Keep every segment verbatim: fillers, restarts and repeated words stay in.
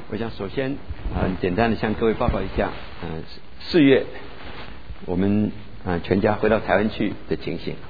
我想首先很简单的向各位报告一下，嗯，四月我们啊全家回到台湾去的情形。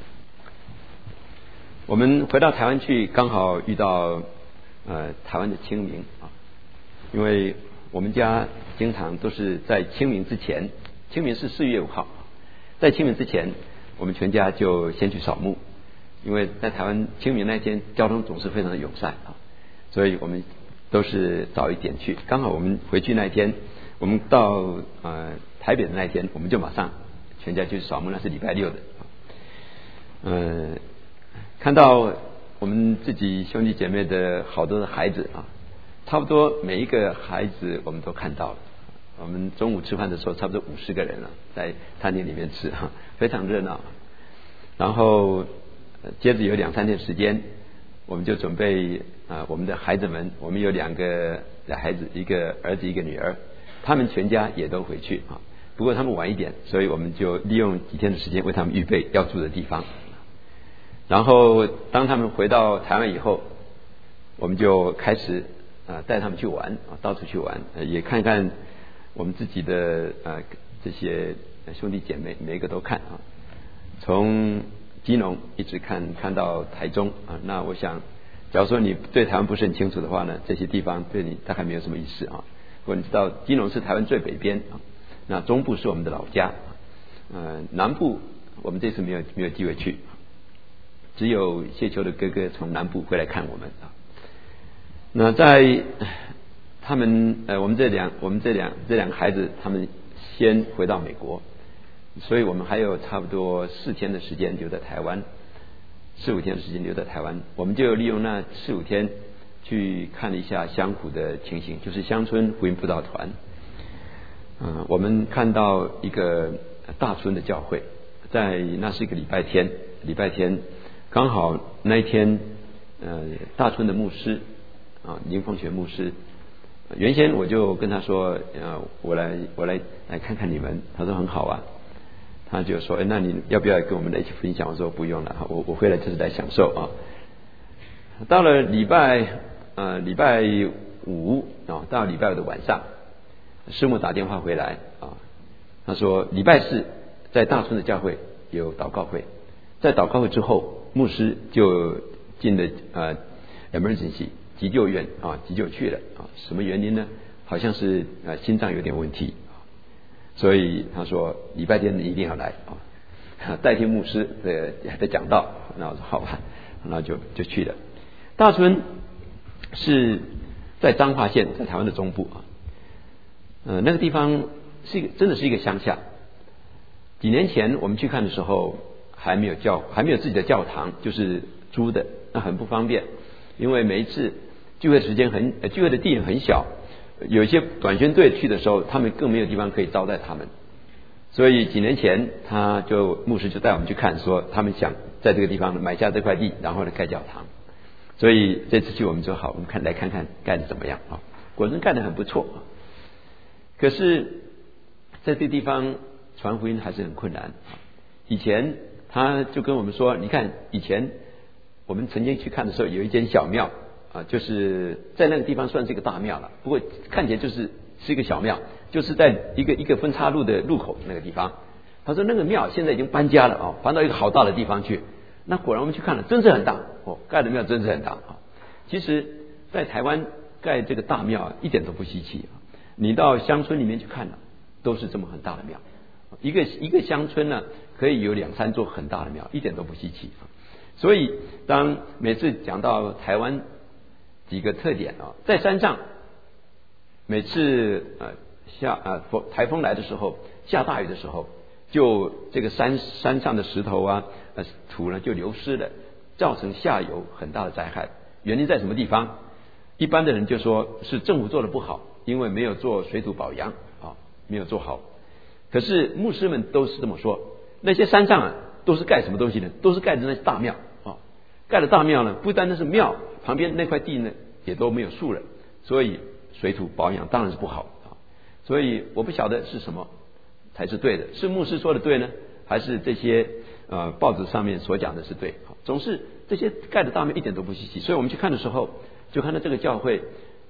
我们回到台湾去，刚好遇到呃台湾的清明啊，因为我们家经常都是在清明之前，清明是四月五号，在清明之前，我们全家就先去扫墓，因为在台湾清明那天交通总是非常的友善啊，所以我们都是早一点去。刚好我们回去那一天，我们到呃台北的那一天，我们就马上全家去扫墓，那是礼拜六的。呃，看到我们自己兄弟姐妹的好多的孩子啊，差不多每一个孩子我们都看到了。我们中午吃饭的时候，差不多五十个人了，在餐厅里面吃哈，非常热闹。然后接着有两三天时间，我们就准备啊、呃，我们的孩子们，我们有两个孩子，一个儿子一个女儿，他们全家也都回去啊。不过他们晚一点，所以我们就利用几天的时间为他们预备要住的地方。然后当他们回到台湾以后，我们就开始啊带他们去玩啊，到处去玩，呃、也看看我们自己的呃这些兄弟姐妹，每一个都看啊，从基隆一直看看到台中啊。那我想，假如说你对台湾不是很清楚的话呢，这些地方对你大概没有什么意思啊。如果你知道基隆是台湾最北边啊，那中部是我们的老家，呃，南部我们这次没有没有机会去。只有谢球的哥哥从南部回来看我们啊。那在他们呃，我们这两我们这两这两个孩子，他们先回到美国，所以我们还有差不多四天的时间留在台湾，四五天的时间留在台湾，我们就利用那四五天去看了一下乡苦的情形，就是乡村福音辅导团。嗯、呃，我们看到一个大村的教会，在那是一个礼拜天，礼拜天。刚好那一天，呃，大村的牧师啊，林凤学牧师，原先我就跟他说，呃，我来我来来看看你们，他说很好啊，他就说，哎，那你要不要跟我们来一起分享？我说不用了，我我回来就是来享受啊。到了礼拜呃礼拜五啊，到礼拜五的晚上，师母打电话回来啊，他说礼拜四在大村的教会有祷告会，在祷告会之后。牧师就进了呃 emergency 急救院啊，急救去了啊。什么原因呢？好像是呃心脏有点问题，所以他说礼拜天你一定要来啊，代替牧师的的讲道。那我说好吧，那就就去了。大村是在彰化县，在台湾的中部啊。呃，那个地方是一个真的是一个乡下。几年前我们去看的时候。还没有教，还没有自己的教堂，就是租的，那很不方便。因为每一次聚会时间很，呃、聚会的地点很小，有一些短宣队去的时候，他们更没有地方可以招待他们。所以几年前，他就牧师就带我们去看，说他们想在这个地方买下这块地，然后呢盖教堂。所以这次去我们说好，我们看来看看盖的怎么样啊？果真盖得很不错啊。可是在这个地方传福音还是很困难。以前。他就跟我们说，你看以前我们曾经去看的时候，有一间小庙啊，就是在那个地方算是一个大庙了，不过看起来就是是一个小庙，就是在一个一个分岔路的路口那个地方。他说那个庙现在已经搬家了啊，搬到一个好大的地方去。那果然我们去看了，真是很大哦，盖的庙真是很大啊。其实，在台湾盖这个大庙一点都不稀奇啊，你到乡村里面去看了，都是这么很大的庙。一个一个乡村呢，可以有两三座很大的庙，一点都不稀奇啊。所以，当每次讲到台湾几个特点啊，在山上，每次呃下啊台风来的时候，下大雨的时候，就这个山山上的石头啊、呃土呢就流失了，造成下游很大的灾害。原因在什么地方？一般的人就说是政府做的不好，因为没有做水土保养啊，没有做好。可是牧师们都是这么说，那些山上啊都是盖什么东西呢？都是盖的那些大庙啊，盖的大庙呢，不单单是庙旁边那块地呢也都没有树了，所以水土保养当然是不好啊。所以我不晓得是什么才是对的，是牧师说的对呢，还是这些呃报纸上面所讲的是对？总是这些盖的大庙一点都不稀奇，所以我们去看的时候，就看到这个教会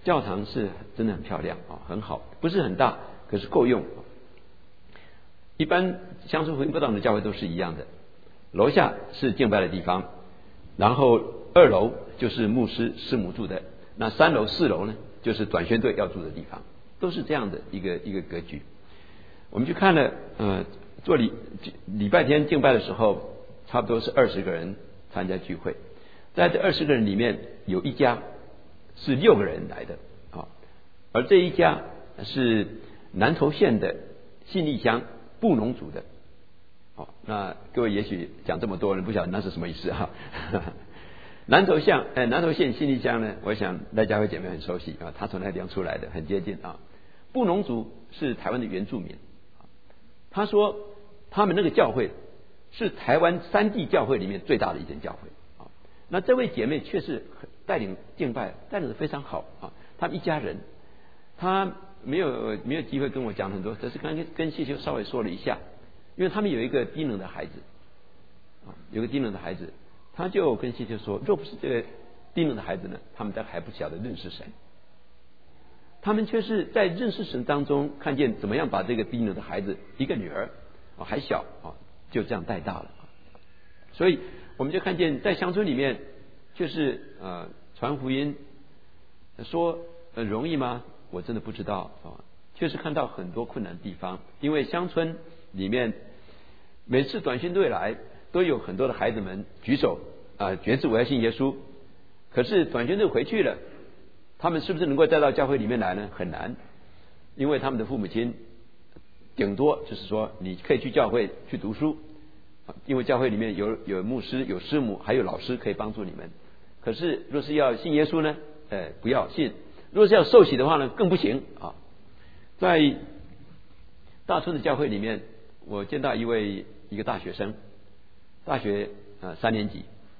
教堂是真的很漂亮啊，很好，不是很大，可是够用。一般乡村福音布道团的教会都是一样的，楼下是敬拜的地方，然后二楼就是牧师师母住的，那三楼四楼呢就是短宣队要住的地方，都是这样的一个一个格局。我们去看了，呃，做礼礼拜天敬拜的时候，差不多是二十个人参加聚会，在这二十个人里面有一家是六个人来的啊，而这一家是南投县的信义乡布农族的。哦，那各位也许讲这么多人不晓得那是什么意思哈。南投县，哎，南投县信义乡呢，我想大家会姐妹很熟悉啊，他从那个地方出来的，很接近啊。布农族是台湾的原住民，他说他们那个教会是台湾三地教会里面最大的一间教会啊。那这位姐妹却是带领敬拜，带领的非常好啊。他们一家人，他没有没有机会跟我讲很多，只是刚跟跟谢修稍微说了一下。因为他们有一个低能的孩子啊，有个低能的孩子，他就跟谢修说，若不是这个低能的孩子呢，他们都还不晓得认识神。他们却是在认识神当中看见怎么样把这个低能的孩子，一个女儿啊还小啊，就这样带大了。所以我们就看见在乡村里面，就是呃传福音，说呃容易吗？我真的不知道啊，确实看到很多困难的地方，因为乡村里面每次短宣队来，都有很多的孩子们举手啊，决志我要信耶稣。可是短宣队回去了，他们是不是能够带到教会里面来呢？很难，因为他们的父母亲顶多就是说，你可以去教会去读书，因为教会里面有有牧师、有师母，还有老师可以帮助你们。可是若是要信耶稣呢，呃，不要信；若是要受洗的话呢，更不行啊。在大村的教会里面，我见到一位一个大学生，大学呃三年级，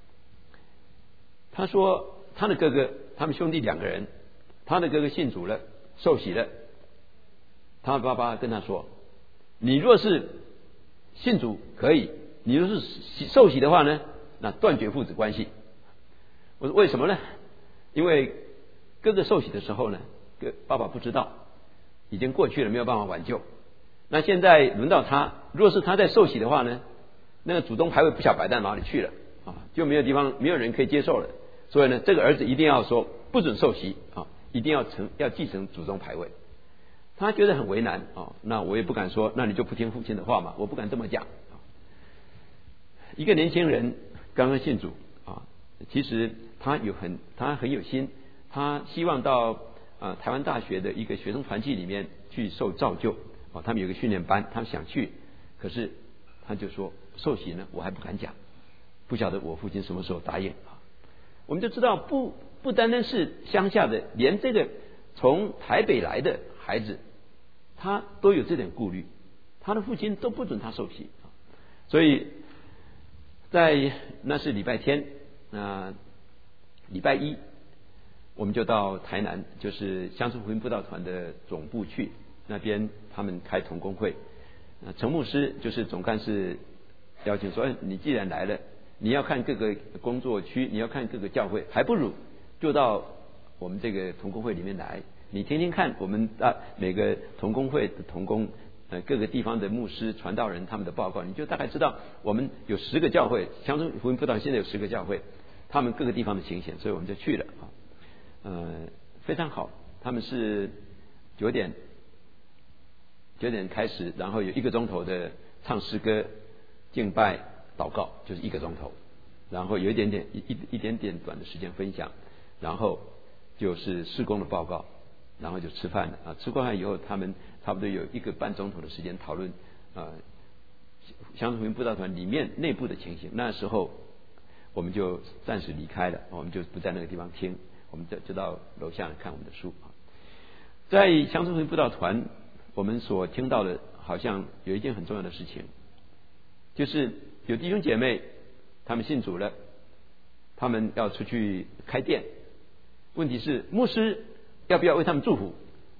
他说他的哥哥，他们兄弟两个人，他的哥哥信主了，受洗了，他的爸爸跟他说，你若是信主可以，你若是受洗的话呢，那断绝父子关系。我说为什么呢？因为哥哥受洗的时候呢，哥爸爸不知道，已经过去了，没有办法挽救。那现在轮到他，若是他在受洗的话呢，那个祖宗牌位不晓摆到哪里去了啊，就没有地方，没有人可以接受了。所以呢，这个儿子一定要说不准受洗啊，一定要承要继承祖宗牌位。他觉得很为难啊，那我也不敢说，那你就不听父亲的话嘛，我不敢这么讲。一个年轻人刚刚信主啊，其实他有很他很有心，他希望到啊台湾大学的一个学生团契里面去受造就。哦，他们有个训练班，他们想去，可是他就说受洗呢，我还不敢讲，不晓得我父亲什么时候答应啊。我们就知道，不不单单是乡下的，连这个从台北来的孩子，他都有这点顾虑，他的父亲都不准他受洗啊。所以在那是礼拜天，那礼拜一我们就到台南，就是乡村福音布道团的总部去。那边他们开同工会，陈牧师就是总干事邀请说，你既然来了，你要看各个工作区，你要看各个教会，还不如就到我们这个同工会里面来，你听听看我们啊每个同工会的同工呃各个地方的牧师传道人他们的报告，你就大概知道我们有十个教会，乡村福音布道现在有十个教会，他们各个地方的情形，所以我们就去了啊，呃非常好，他们是九点。九点开始，然后有一个钟头的唱诗歌、敬拜、祷告，就是一个钟头。然后有一点点一一一点点短的时间分享，然后就是事工的报告，然后就吃饭了啊。吃过饭以后，他们差不多有一个半钟头的时间讨论啊，乡村福音布道团里面内部的情形。那时候我们就暂时离开了，我们就不在那个地方听，我们就就到楼下看我们的书啊。在乡村福音布道团。我们所听到的，好像有一件很重要的事情，就是有弟兄姐妹，他们信主了，他们要出去开店，问题是牧师要不要为他们祝福？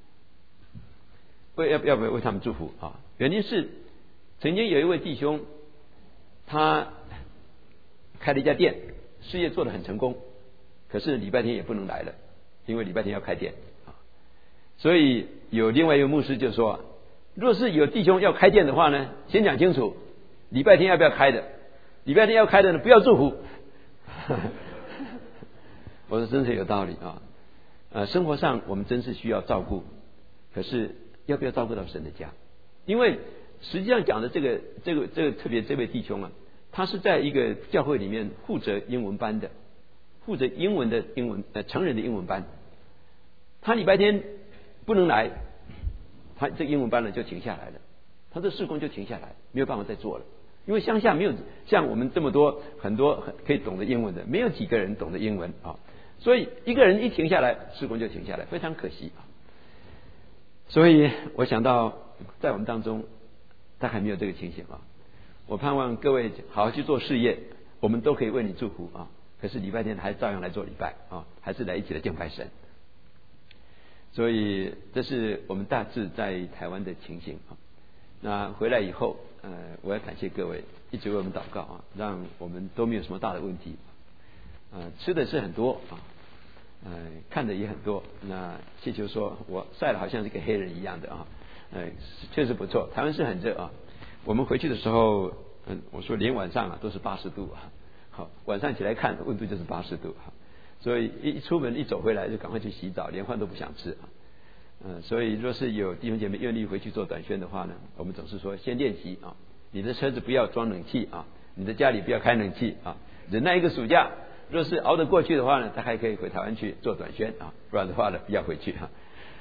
为要不要不要为他们祝福啊？原因是曾经有一位弟兄，他开了一家店，事业做得很成功，可是礼拜天也不能来了，因为礼拜天要开店。 所以有另外一个牧师就说，若是有弟兄要开店的话呢，先讲清楚礼拜天要不要开的，礼拜天要开的呢不要祝福。我说真是有道理啊。呃，生活上我们真是需要照顾，可是要不要照顾到神的家？因为实际上讲的这个这个这个特别这位弟兄啊，他是在一个教会里面负责英文班的，负责英文的英文呃成人的英文班。他礼拜天不能来，他这英文班呢就停下来了，他这事工就停下来，没有办法再做了。因为乡下没有像我们这么多很多可以懂得英文的，没有几个人懂得英文啊，所以一个人一停下来，事工就停下来，非常可惜啊。所以我想到在我们当中大概没有这个情形啊。我盼望各位好好去做事业，我们都可以为你祝福啊。可是礼拜天还照样来做礼拜啊，还是来一起来敬拜神。所以这是我们大致在台湾的情形啊。那回来以后，呃，我要感谢各位一直为我们祷告啊，让我们都没有什么大的问题。呃，吃的是很多啊，呃，看的也很多。那谢球说我晒的好像是个黑人一样的啊，呃，确实不错。台湾是很热啊，我们回去的时候，嗯，我说连晚上啊都是八十度啊，好，晚上起来看温度就是八十度啊，所以一出门一走回来就赶快去洗澡，连饭都不想吃啊。嗯，所以若是有弟兄姐妹愿意回去做短宣的话呢，我们总是说先练习啊，你的车子不要装冷气啊，你的家里不要开冷气啊，忍耐一个暑假，若是熬得过去的话呢，他还可以回台湾去做短宣啊，不然的话呢不要回去哈、啊。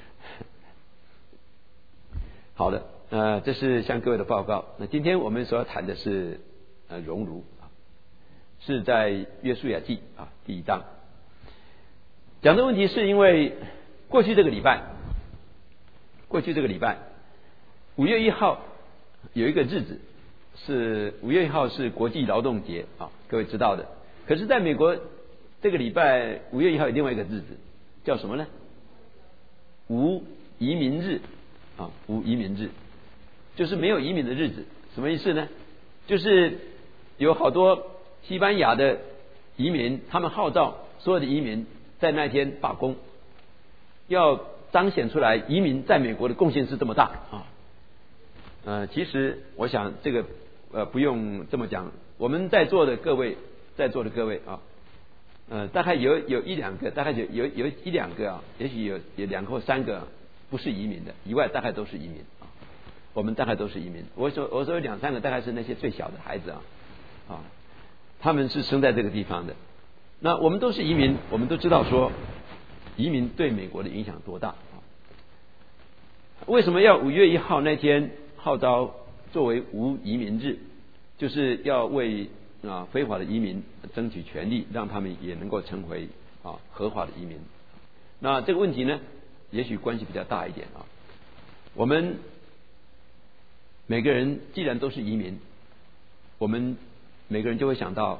好的，呃，这是向各位的报告。那今天我们所要谈的是呃熔炉啊，是在约书亚记啊第一章讲的问题，是因为过去这个礼拜。过去这个礼拜，五月一号有一个日子是五月一号是国际劳动节啊，各位知道的。可是在美国这个礼拜五月一号有另外一个日子，叫什么呢？无移民日啊，无移民日，就是没有移民的日子。什么意思呢？就是有好多西班牙的移民，他们号召所有的移民在那天罢工，要彰显出来移民在美国的贡献是这么大啊。呃，其实我想这个呃不用这么讲，我们在座的各位，在座的各位啊，呃，大概有有一两个，大概有有有一两个啊，也许有有两个或三个不是移民的，以外大概都是移民啊。我们大概都是移民。我说我说有两三个，大概是那些最小的孩子啊啊，他们是生在这个地方的。那我们都是移民，我们都知道说移民对美国的影响多大啊？为什么要五月一号那天号召作为无移民日？就是要为啊非法的移民争取权利，让他们也能够成为啊合法的移民。那这个问题呢，也许关系比较大一点啊。我们每个人既然都是移民，我们每个人就会想到，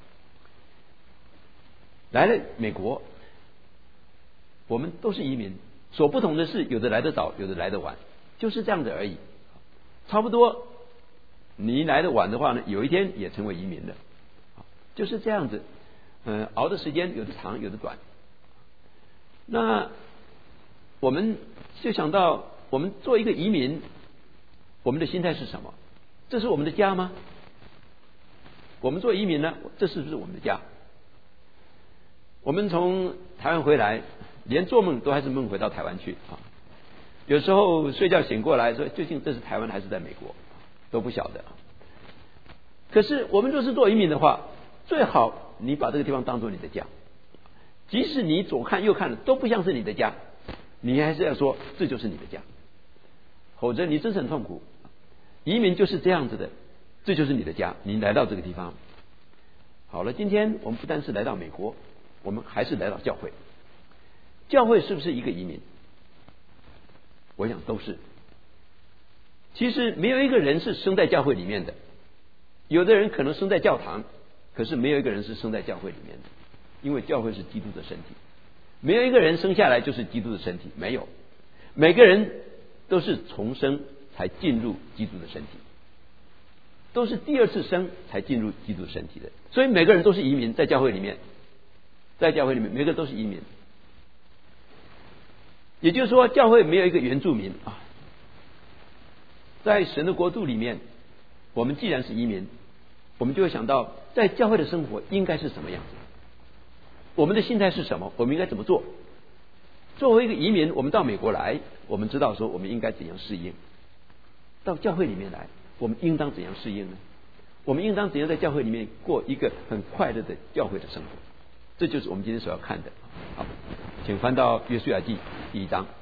来了美国，我们都是移民，所不同的是，有的来得早，有的来得晚，就是这样子而已。差不多，你来得晚的话呢，有一天也成为移民了，就是这样子。嗯，熬的时间有的长，有的短。那我们就想到，我们做一个移民，我们的心态是什么？这是我们的家吗？我们做移民呢，这是不是我们的家？我们从台湾回来，连做梦都还是梦回到台湾去啊。有时候睡觉醒过来说，究竟这是台湾还是在美国，都不晓得。可是我们若是做移民的话，最好你把这个地方当作你的家，即使你左看右看的都不像是你的家，你还是要说这就是你的家，否则你真是很痛苦。移民就是这样子的，这就是你的家，你来到这个地方。好了，今天我们不单是来到美国，我们还是来到教会。教会是不是一个移民？我想都是。其实没有一个人是生在教会里面的，有的人可能生在教堂，可是没有一个人是生在教会里面的，因为教会是基督的身体。没有一个人生下来就是基督的身体，没有。每个人都是重生才进入基督的身体，都是第二次生才进入基督的身体的。所以每个人都是移民，在教会里面，在教会里面每个人都是移民。 也就是说，教会没有一个原住民啊。在神的国度里面，我们既然是移民，我们就会想到，在教会的生活应该是什么样子，我们的心态是什么，我们应该怎么做。作为一个移民，我们到美国来，我们知道说我们应该怎样适应；到教会里面来，我们应当怎样适应呢？我们应当怎样在教会里面过一个很快乐的教会的生活？这就是我们今天所要看的。好，请翻到约书亚记第一章。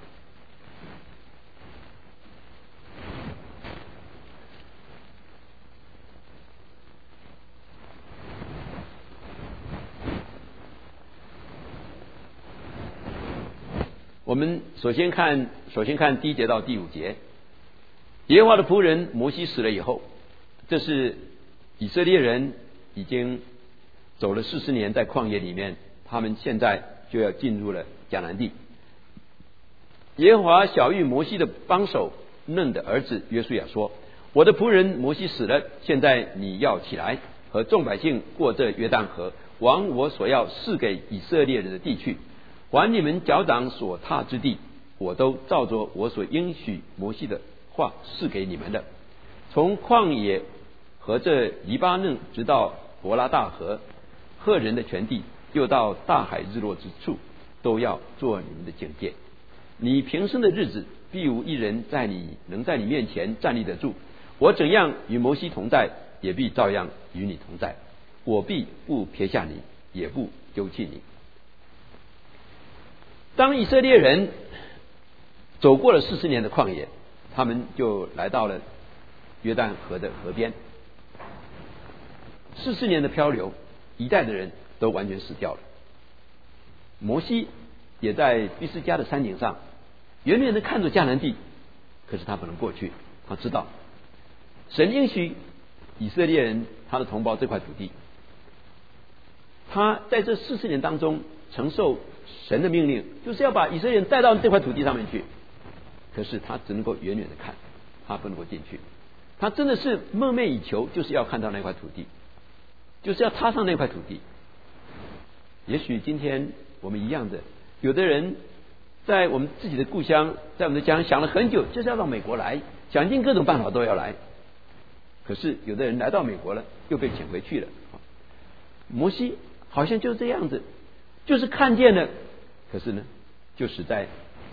我们首先看，首先看第一节到第五节。耶和华的仆人摩西死了以后，这是以色列人已经走了四十年在旷野里面，他们现在就要进入了迦南地。耶和华晓谕摩西的帮手嫩的儿子约书亚说：我的仆人摩西死了，现在你要起来，和众百姓过这约旦河，往我所要赐给以色列人的地去。凡你们脚掌所踏之地，我都照着我所应许摩西的话赐给你们的。从旷野和这黎巴嫩直到伯拉大河，赫人的全地，又到大海日落之处，都要做你们的警戒。你平生的日子，必无一人在你能在你面前站立得住。我怎样与摩西同在，也必照样与你同在。我必不撇下你，也不丢弃你。当以色列人走过了四十年的旷野，他们就来到了约旦河的河边。四十年的漂流，一代的人都完全死掉了。摩西也在毕斯加的山顶上远远的看着迦南地，可是他不能过去。他知道神应许以色列人他的同胞这块土地，他在这四十年当中承受神的命令，就是要把以色列人带到这块土地上面去。可是他只能够远远的看，他不能够进去。他真的是梦寐以求，就是要看到那块土地，就是要踏上那块土地。也许今天我们一样的，有的人在我们自己的故乡，在我们的家乡想了很久，就是要到美国来，想尽各种办法都要来。可是有的人来到美国了，又被遣回去了。摩西好像就是这样子，就是看见了，可是呢，就死在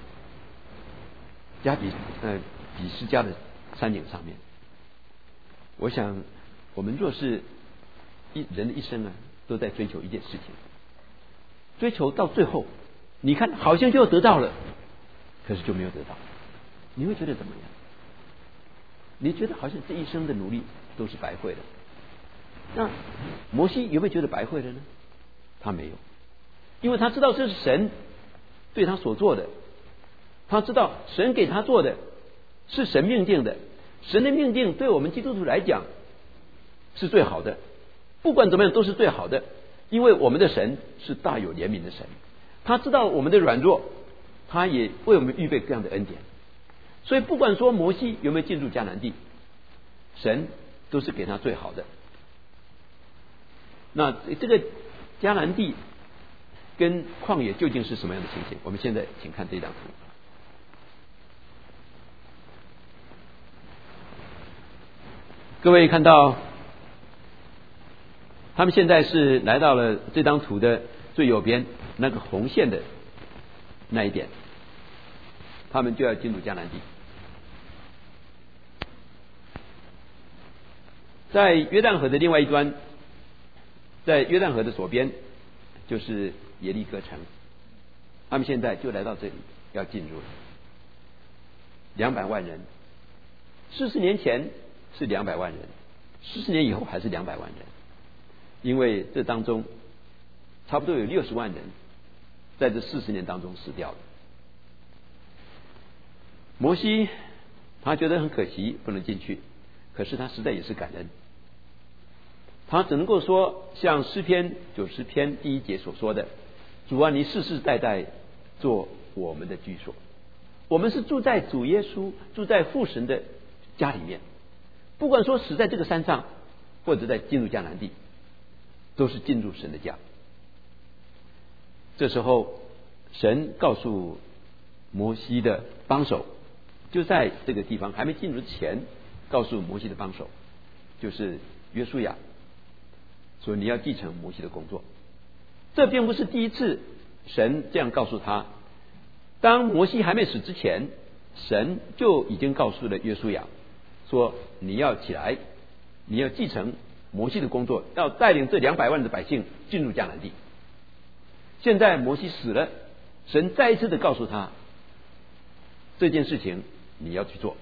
加比呃比斯加的山顶上面。我想，我们若是一人的一生啊，都在追求一件事情，追求到最后，你看好像就要得到了，可是就没有得到，你会觉得怎么样？你觉得好像这一生的努力都是白费的。那摩西有没有觉得白费了呢？他没有，因为他知道这是神对他所做的，他知道神给他做的是神命定的，神的命定对我们基督徒来讲是最好的，不管怎么样都是最好的，因为我们的神是大有怜悯的神，他知道我们的软弱，他也为我们预备这样的恩典。所以不管说摩西有没有进入迦南地，神都是给他最好的。那这个迦南地跟旷野究竟是什么样的情形？我们现在请看这张图。各位看到，他们现在是来到了这张图的最右边那个红线的那一点，他们就要进入迦南地。在约旦河的另外一端，在约旦河的左边就是耶利哥城，他们现在就来到这里要进入了。两百万人，四十年前是两百万人，四十年以后还是两百万人，因为这当中差不多有六十万人在这四十年当中死掉了。摩西他觉得很可惜不能进去，可是他实在也是感恩，他只能够说像诗篇九十篇第一节所说的：主啊，你世世代代做我们的居所。我们是住在主耶稣住在父神的家里面，不管说死在这个山上或者在进入迦南地，都是进入神的家。这时候神告诉摩西的帮手，就在这个地方还没进入之前，告诉摩西的帮手，就是约书亚，说你要继承摩西的工作。这并不是第一次神这样告诉他，当摩西还没死之前，神就已经告诉了约书亚，说你要起来，你要继承摩西的工作，要带领这两百万的百姓进入迦南地。现在摩西死了，神再一次的告诉他，这件事情你要去做。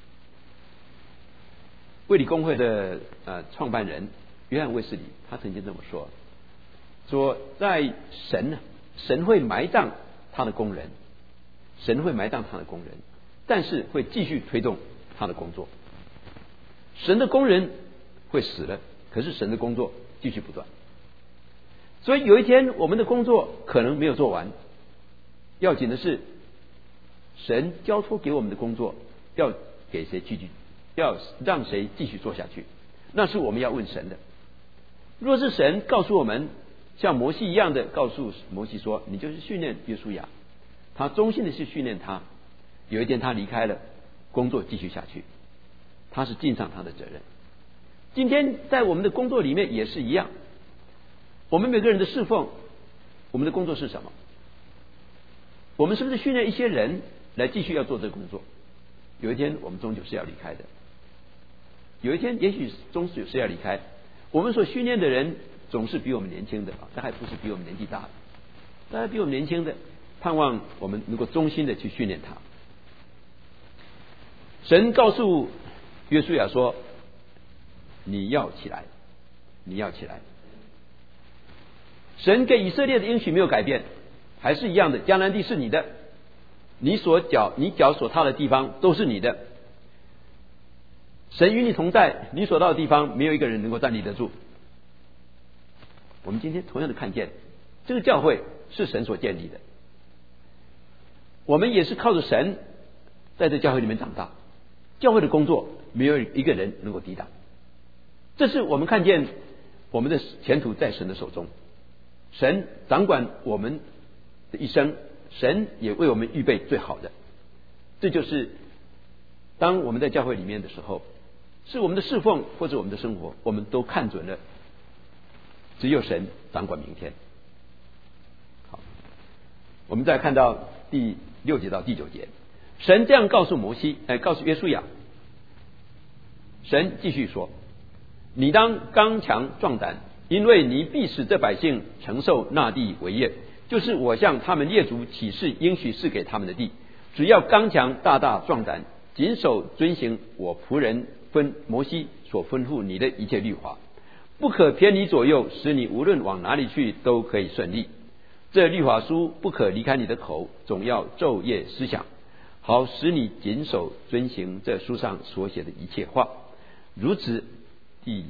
卫理公会的呃创办人约翰卫斯理，他曾经这么说，说在神神会埋葬他的工人，神会埋葬他的工人，但是会继续推动他的工作。神的工人会死了，可是神的工作继续不断。所以有一天我们的工作可能没有做完，要紧的是神交托给我们的工作要给谁继续，要让谁继续做下去，那是我们要问神的。若是神告诉我们，像摩西一样的告诉摩西说，你就是训练约书亚，他忠心的去训练他，有一天他离开了，工作继续下去，他是尽上他的责任。今天在我们的工作里面也是一样，我们每个人的侍奉，我们的工作是什么？我们是不是训练一些人来继续要做这个工作？有一天我们终究是要离开的，有一天也许终究是要离开。我们所训练的人总是比我们年轻的，他还不是比我们年纪大的，大家比我们年轻的，盼望我们能够忠心的去训练他。神告诉约书亚说，你要起来，你要起来。神给以色列的应许没有改变，还是一样的，迦南地是你的，你所脚你脚所踏的地方都是你的。神与你同在，你所到的地方没有一个人能够站立得住。我们今天同样的看见，这个教会是神所建立的，我们也是靠着神在这教会里面长大，教会的工作没有一个人能够抵挡。这是我们看见我们的前途在神的手中，神掌管我们的一生，神也为我们预备最好的。这就是当我们在教会里面的时候，是我们的侍奉或者我们的生活，我们都看准了，只有神掌管明天。好，我们再看到第六节到第九节，神这样告诉摩西，哎，告诉约书亚。神继续说，你当刚强壮胆，因为你必使这百姓承受那地为业，就是我向他们列祖起誓应许赐给他们的地。只要刚强大大壮胆，谨守遵行我仆人分摩西所吩咐你的一切律法，不可偏离左右，使你无论往哪里去都可以顺利。这律法书不可离开你的口，总要昼夜思想，好使你谨守遵行这书上所写的一切话。如此，第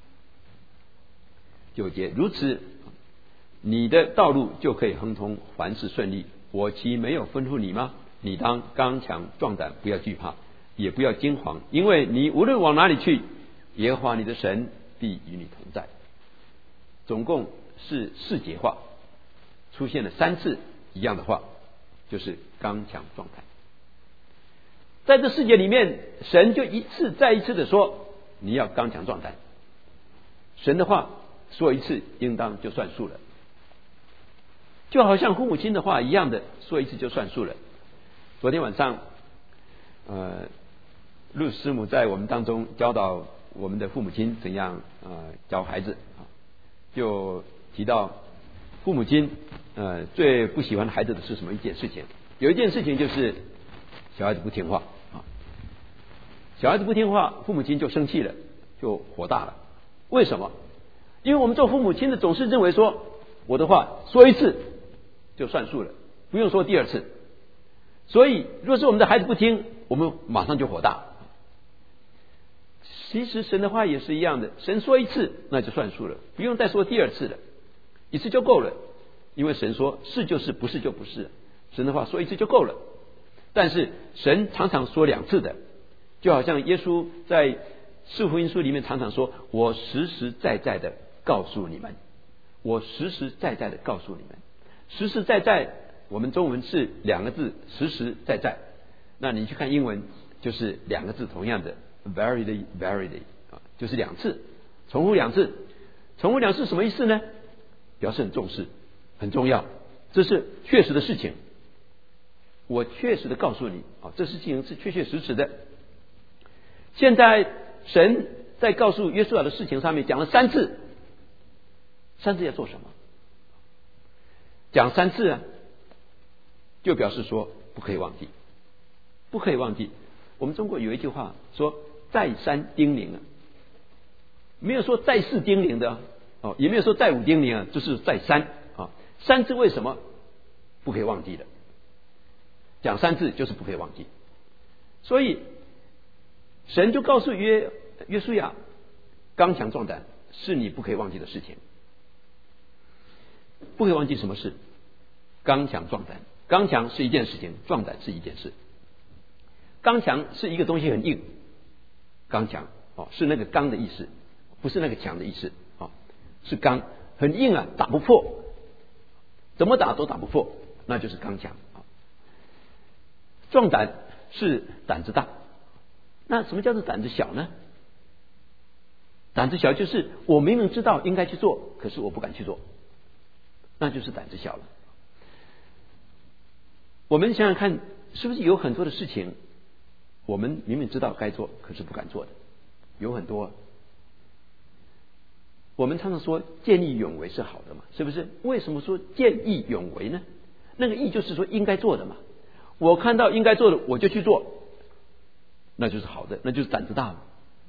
九节，如此你的道路就可以亨通，凡事顺利。我岂没有吩咐你吗？你当刚强壮胆，不要惧怕，也不要惊惶，因为你无论往哪里去，耶和华你的神必与你同在。总共是四节话，出现了三次一样的话，就是刚强壮胆。在这四节里面，神就一次再一次的说，你要刚强壮胆。神的话说一次，应当就算数了，就好像父母亲的话一样的，说一次就算数了。昨天晚上，呃，陆师母在我们当中教导我们的父母亲怎样呃教孩子啊，就提到父母亲呃最不喜欢孩子的是什么一件事情？有一件事情就是小孩子不听话啊，小孩子不听话，父母亲就生气了，就火大了。为什么？因为我们做父母亲的总是认为说，我的话说一次就算数了，不用说第二次。所以若是我们的孩子不听，我们马上就火大。其实神的话也是一样的，神说一次那就算数了，不用再说第二次了，一次就够了。因为神说是就是，不是就不是，神的话说一次就够了。但是神常常说两次的，就好像耶稣在四福音书里面常常说，我实实在在的告诉你们，我实实在在的告诉你们。实实在在我们中文是两个字实实在在，那你去看英文就是两个字同样的 verily verily 啊，就是两次，重复两次。重复两次什么意思呢？表示很重视，很重要，这是确实的事情。我确实的告诉你啊，这事情是确确实实的。现在神在告诉约书亚的事情上面讲了三次，三次要做什么？讲三次啊，就表示说不可以忘记，不可以忘记。我们中国有一句话说再三叮咛啊，没有说再四叮咛的哦，也没有说再五叮咛啊，就是再三啊。三次为什么不可以忘记的？讲三次就是不可以忘记，所以神就告诉约约书亚，刚强壮胆是你不可以忘记的事情。不可以忘记什么事？刚强壮胆。刚强是一件事情，壮胆是一件事。刚强是一个东西很硬，刚强哦，是那个刚的意思，不是那个强的意思哦，是刚，很硬啊，打不破，怎么打都打不破，那就是刚强。壮胆是胆子大，那什么叫做胆子小呢？胆子小就是我明明知道应该去做，可是我不敢去做，那就是胆子小了。我们想想看，是不是有很多的事情我们明明知道该做，可是不敢做的，有很多。我们常常说见义勇为是好的嘛，是不是？为什么说见义勇为呢？那个义就是说应该做的嘛，我看到应该做的我就去做，那就是好的，那就是胆子大了。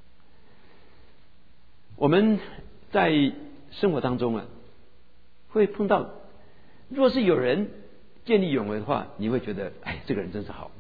我们在生活当中啊，会碰到，若是有人见义勇为的话，你会觉得哎，这个人真是好。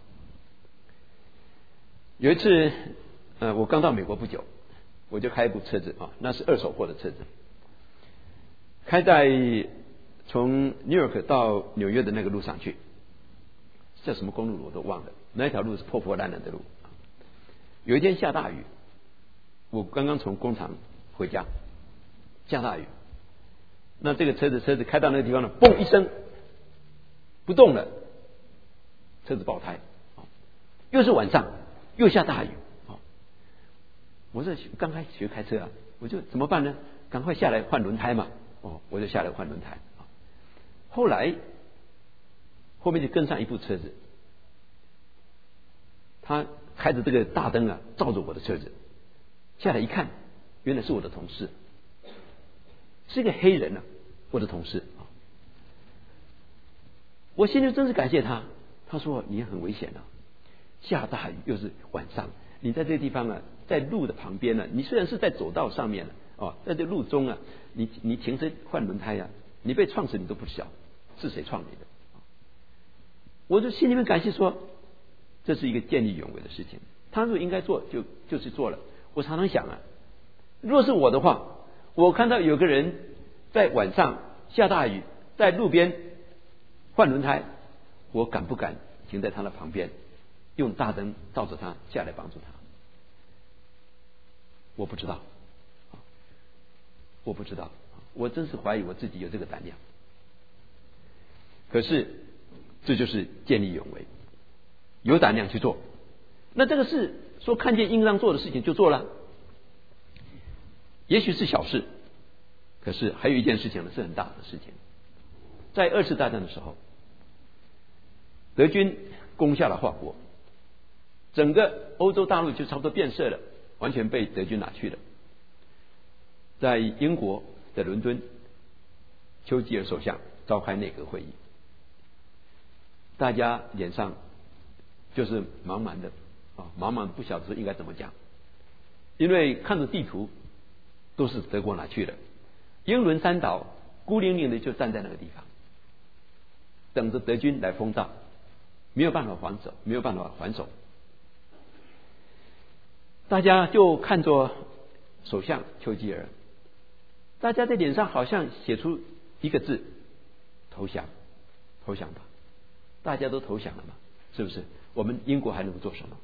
有一次呃，我刚到美国不久，我就开一部车子啊，那是二手货的车子，开在从 New York 到纽约的那个路上去，叫什么公路我都忘了，那一条路是破破烂烂的路。有一天下大雨，我刚刚从工厂回家，下大雨，那这个车子车子开到那个地方呢，嘣一声不动了，车子爆胎，又是晚上，又下大雨，我是刚开始学开车啊，我就怎么办呢？赶快下来换轮胎嘛，哦，我就下来换轮胎。后来后面就跟上一部车子，他开着这个大灯啊，照着我的车子，下来一看，原来是我的同事，是一个黑人啊，我的同事。我心里真是感谢他，他说你很危险啊，下大雨又是晚上，你在这个地方啊，在路的旁边呢、啊，你虽然是在走道上面了、啊、哦，在这路中啊，你你停车换轮胎啊，你被撞死你都不晓是谁撞你的。我就心里面感谢说，这是一个见义勇为的事情，他如果应该做就就是做了。我常常想啊，若是我的话，我看到有个人在晚上下大雨在路边换轮胎，我敢不敢停在他的旁边，用大灯照着他下来帮助他？我不知道，我不知道，我真是怀疑我自己有这个胆量。可是这就是见义勇为，有胆量去做。那这个是说看见应当做的事情就做了，也许是小事，可是还有一件事情呢是很大的事情。在二次大战的时候，德军攻下了法国，整个欧洲大陆就差不多变色了，完全被德军拿去了。在英国的伦敦，丘吉尔首相召开内阁会议，大家脸上就是茫茫的啊，茫茫不晓得应该怎么讲，因为看着地图都是德国拿去了，英伦三岛孤零零的就站在那个地方，等着德军来轰炸，没有办法还手，没有办法还手。大家就看着首相丘吉尔，大家在脸上好像写出一个字：投降，投降吧。大家都投降了嘛，是不是？我们英国还能够做什么？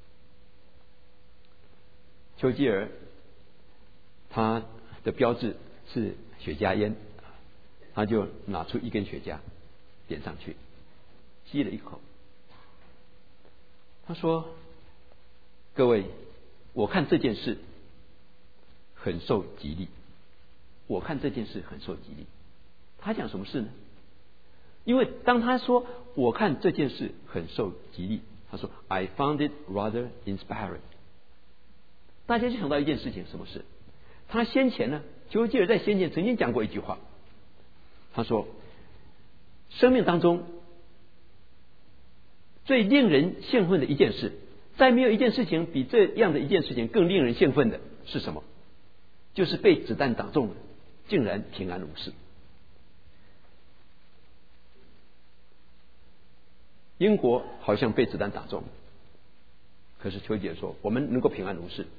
丘吉尔他的标志是雪茄烟，他就拿出一根雪茄点上去， 吸了一口，他说：“各位，我看这件事很受激励。我看这件事很受激励。”他讲什么事呢？因为当他说我看这件事很受激励，他说 I found it rather inspiring。 大家就想到一件事情，什么事？他先前呢，丘吉尔在先前曾经讲过一句话，他说生命当中最令人兴奋的一件事，再没有一件事情比这样的一件事情更令人兴奋的是什么？就是被子弹打中了，竟然平安无事。英国好像被子弹打中，可是丘吉尔说我们能够平安无事。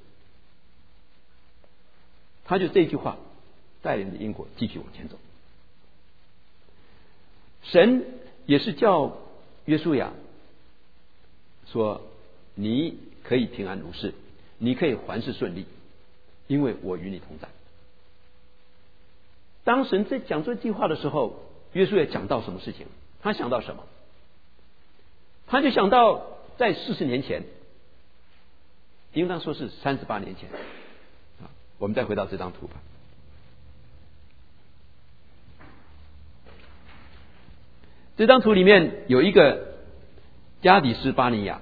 他就这句话带领着英国继续往前走。神也是叫约书亚说你可以平安无事，你可以凡事顺利，因为我与你同在。当神在讲这句话的时候，约书亚讲到什么事情？他想到什么？他就想到在四十年前，应当说是三十八年前。我们再回到这张图吧。这张图里面有一个加迪斯巴尼亚，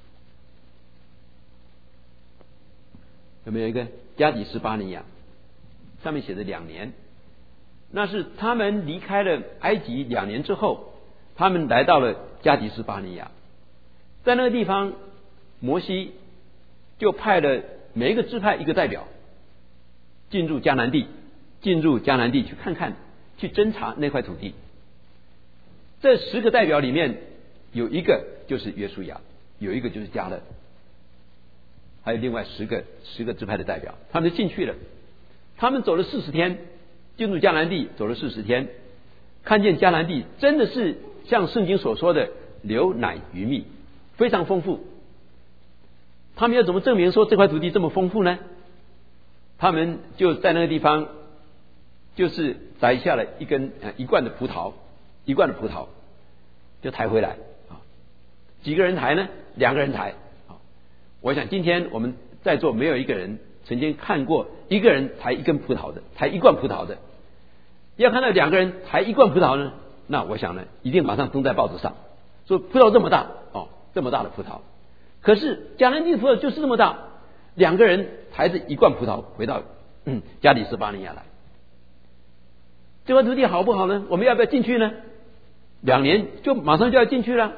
有没有一个加迪斯巴尼亚？上面写着两年，那是他们离开了埃及两年之后，他们来到了加迪斯巴尼亚。在那个地方，摩西就派了每一个支派一个代表进入迦南地，进入迦南地去看看，去侦查那块土地。这十个代表里面有一个就是约书亚，有一个就是迦勒，还有另外十个十个支派的代表，他们就进去了。他们走了四十天，进入迦南地走了四十天，看见迦南地真的是像圣经所说的流奶与蜜，非常丰富。他们要怎么证明说这块土地这么丰富呢？他们就在那个地方，就是摘下了一根呃一罐的葡萄，一罐的葡萄就抬回来啊。几个人抬呢？两个人抬啊。我想今天我们在座没有一个人曾经看过一个人抬一根葡萄的，抬一罐葡萄的。要看到两个人抬一罐葡萄呢，那我想呢，一定马上登在报纸上，说葡萄这么大哦，这么大的葡萄。可是迦南地的葡萄就是这么大，两个人抬着一罐葡萄回到嗯加迪斯巴尼亚来。这块土地好不好呢？我们要不要进去呢？两年就马上就要进去了。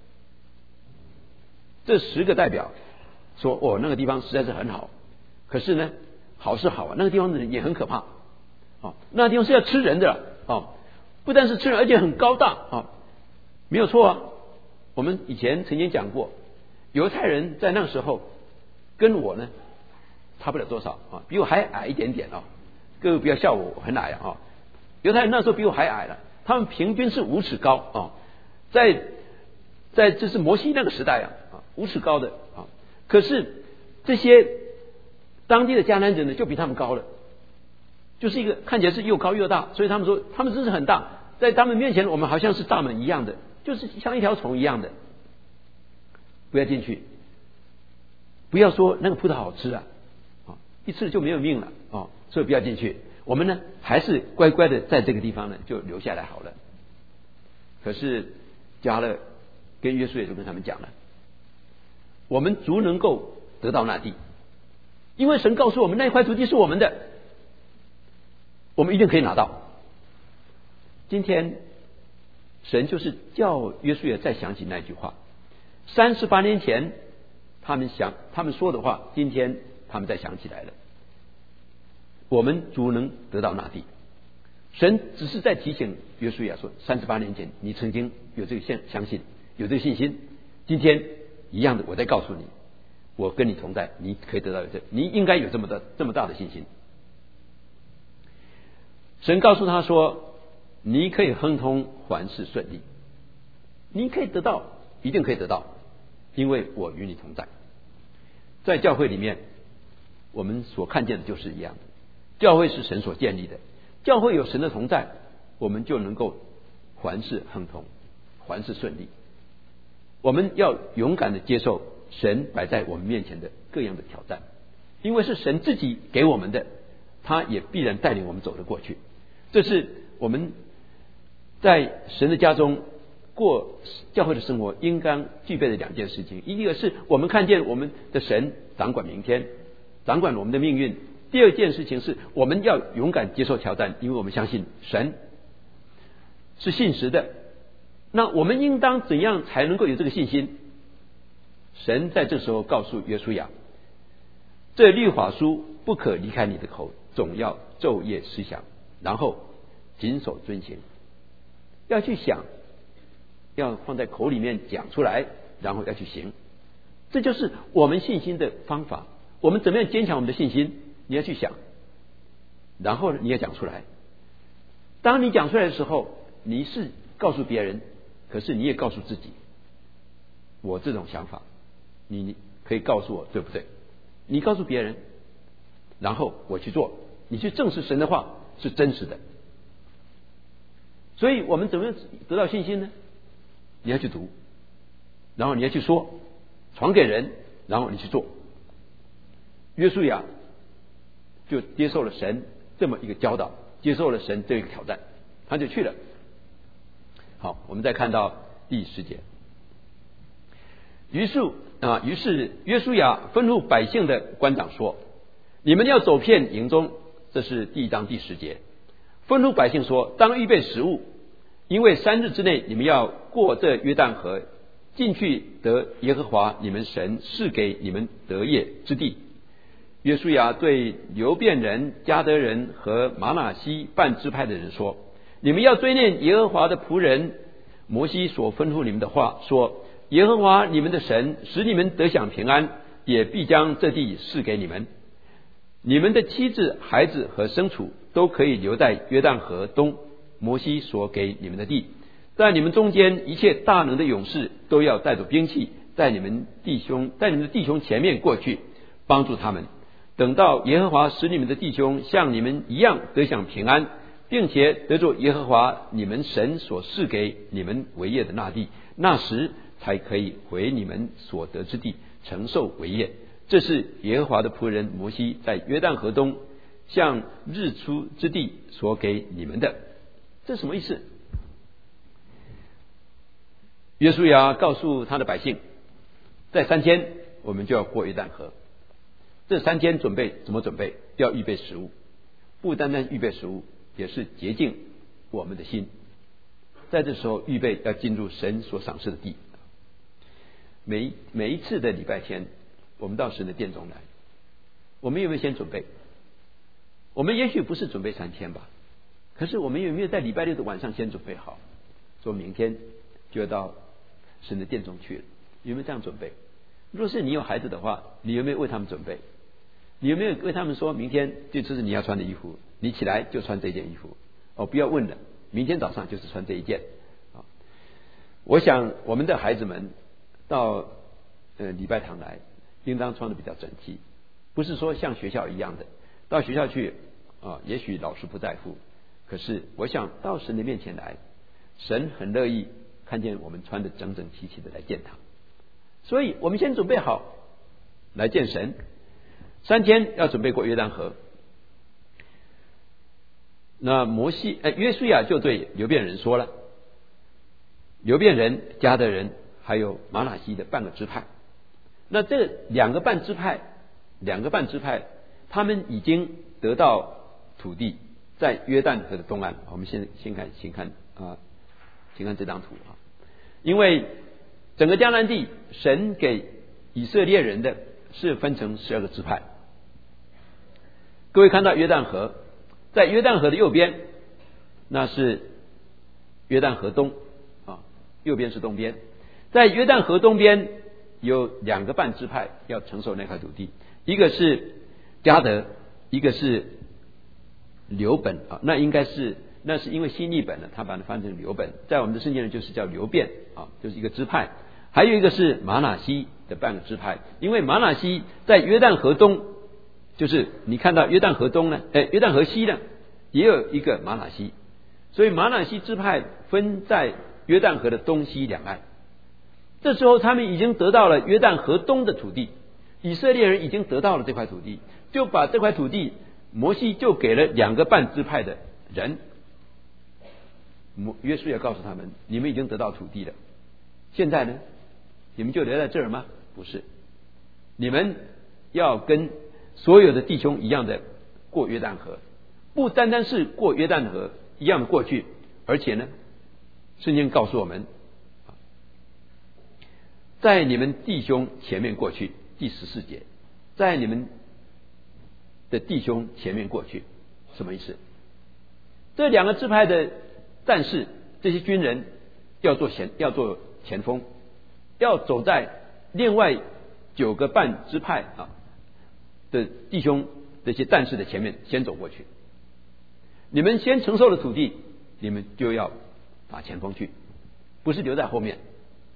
这十个代表说：“哦，那个地方实在是很好。可是呢，好是好啊，那个地方的人也很可怕。哦，那个地方是要吃人的哦，不但是吃人，而且很高大啊、哦，没有错啊。我们以前曾经讲过，犹太人在那个时候跟我呢差不了多少啊，比我还矮一点点啊。各位不要笑我，我很矮啊。犹太人那时候比我还矮了，他们平均是五尺高啊，在在这是摩西那个时代啊，啊五尺高的啊。可是这些当地的迦南人呢，就比他们高了，就是一个看起来是又高又大，所以他们说他们真是很大，在他们面前我们好像是大门一样的，就是像一条虫一样的。不要进去，不要说那个葡萄好吃啊，啊一吃就没有命了啊，所以不要进去。我们呢还是乖乖的在这个地方呢就留下来好了。可是迦勒跟约书亚就跟他们讲了，我们足能够得到那地，因为神告诉我们那块土地是我们的，我们一定可以拿到。今天神就是叫约书亚再想起那句话，三十八年前他们想他们说的话，今天他们再想起来了。我们足能得到那地。神只是在提醒约书亚说，三十八年前你曾经有这个相相信，有这个信心，今天一样的，我再告诉你，我跟你同在，你可以得到这，你应该有这么的这么大的信心。神告诉他说，你可以亨通，凡事顺利，你可以得到，一定可以得到，因为我与你同在。在教会里面，我们所看见的就是一样的，教会是神所建立的，教会有神的同在，我们就能够凡事亨通，凡事顺利， 我们要勇敢的接受神摆在我们面前的各样的挑战，因为是神自己给我们的，他也必然带领我们走得过去。这是我们在神的家中过教会的生活应当具备的两件事情。一个是我们看见我们的神掌管明天，掌管我们的命运。第二件事情是我们要勇敢接受挑战，因为我们相信神是信实的。那我们应当怎样才能够有这个信心？神在这时候告诉约书亚，这律法书不可离开你的口，总要昼夜思想，然后谨守遵行。要去想，要放在口里面讲出来，然后要去行。这就是我们信心的方法。我们怎么样坚强我们的信心？你要去想，然后你要讲出来。当你讲出来的时候，你是告诉别人，可是你也告诉自己，我这种想法你可以告诉我对不对？你告诉别人，然后我去做，你去证实神的话是真实的。所以我们怎么样得到信心呢？你要去读，然后你要去说，传给人，然后你去做。约书亚就接受了神这么一个教导，接受了神这个挑战，他就去了。好，我们再看到第十节。于是啊，于是约书亚吩咐百姓的官长说：“你们要走遍营中。”这是第一章第十节。吩咐百姓说：“当预备食物，因为三日之内你们要过这约旦河，进去得耶和华你们神赐给你们得业之地。”约书亚对流便人、迦得人和玛拿西半支派的人说：“你们要追念耶和华的仆人摩西所吩咐你们的话，说：耶和华你们的神使你们得享平安，也必将这地赐给你们。你们的妻子、孩子和牲畜都可以留在约旦河东摩西所给你们的地。在你们中间一切大能的勇士都要带着兵器，在你们弟兄在你们的弟兄前面过去，帮助他们。等到耶和华使你们的弟兄像你们一样得享平安，并且得着耶和华你们神所赐给你们为业的那地，那时才可以回你们所得之地，承受为业。这是耶和华的仆人摩西在约旦河东向日出之地所给你们的。这什么意思？约书亚告诉他的百姓，在三天我们就要过约旦河。这三天准备怎么准备？要预备食物，不单单预备食物，也是洁净我们的心。在这时候预备要进入神所赏赐的地。每每一次的礼拜天，我们到神的殿中来，我们有没有先准备？我们也许不是准备三天吧，可是我们有没有在礼拜六的晚上先准备好，说明天就要到神的殿中去了？有没有这样准备？若是你有孩子的话，你有没有为他们准备？你有没有为他们说，明天就这是你要穿的衣服，你起来就穿这件衣服哦，不要问了，明天早上就是穿这一件啊。我想我们的孩子们到呃礼拜堂来，应当穿的比较整齐，不是说像学校一样的到学校去啊，也许老师不在乎，可是我想到神的面前来，神很乐意看见我们穿的整整齐齐的来见他，所以我们先准备好来见神。三天要准备过约旦河。那摩西呃约书亚就对流便人说了，流便人、迦得人还有玛拿西的半个支派，那这两个半支派两个半支派他们已经得到土地，在约旦河的东岸。我们先先看先看啊，先看这张图啊。因为整个迦南地神给以色列人的是分成十二个支派。各位看到约旦河，在约旦河的右边，那是约旦河东啊，右边是东边。在约旦河东边有两个半支派要承受那块土地，一个是迦得，一个是流本啊，那应该是那是因为新译本呢，他把它翻成流本，在我们的圣经呢就是叫流便啊，就是一个支派。还有一个是玛拿西的半个支派，因为玛拿西在约旦河东，就是你看到约旦河东呢，哎，约旦河西呢也有一个玛拿西，所以玛拿西支派分在约旦河的东西两岸。 这时候他们已经得到了约旦河东的土地，以色列人已经得到了这块土地，就把这块土地，摩西就给了两个半支派的人。约书亚告诉他们，你们已经得到土地了，现在呢，你们就留在这儿吗？不是，你们要跟所有的弟兄一样的过约旦河，不单单是过约旦河一样的过去，而且呢，圣经告诉我们，在你们弟兄前面过去，第十四节，在你们的弟兄前面过去，什么意思？这两个支派的战士，这些军人要做前要做前锋，要走在另外九个半支派啊的弟兄这些战士的前面，先走过去。你们先承受了土地，你们就要打前锋去，不是留在后面。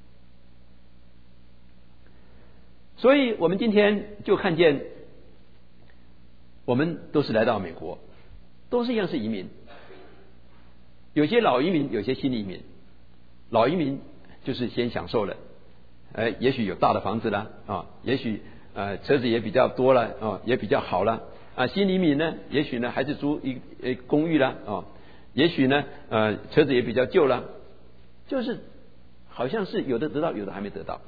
所以我们今天就看见，我们都是来到美国，都是一样是移民。有些老移民，有些新移民。老移民就是先享受了，呃，也许有大的房子啦，啊，也许呃车子也比较多了，啊，也比较好了。啊，新移民呢，也许呢还是租一呃公寓啦，啊，也许呢呃车子也比较旧了，就是好像是有的得到，有的还没得到。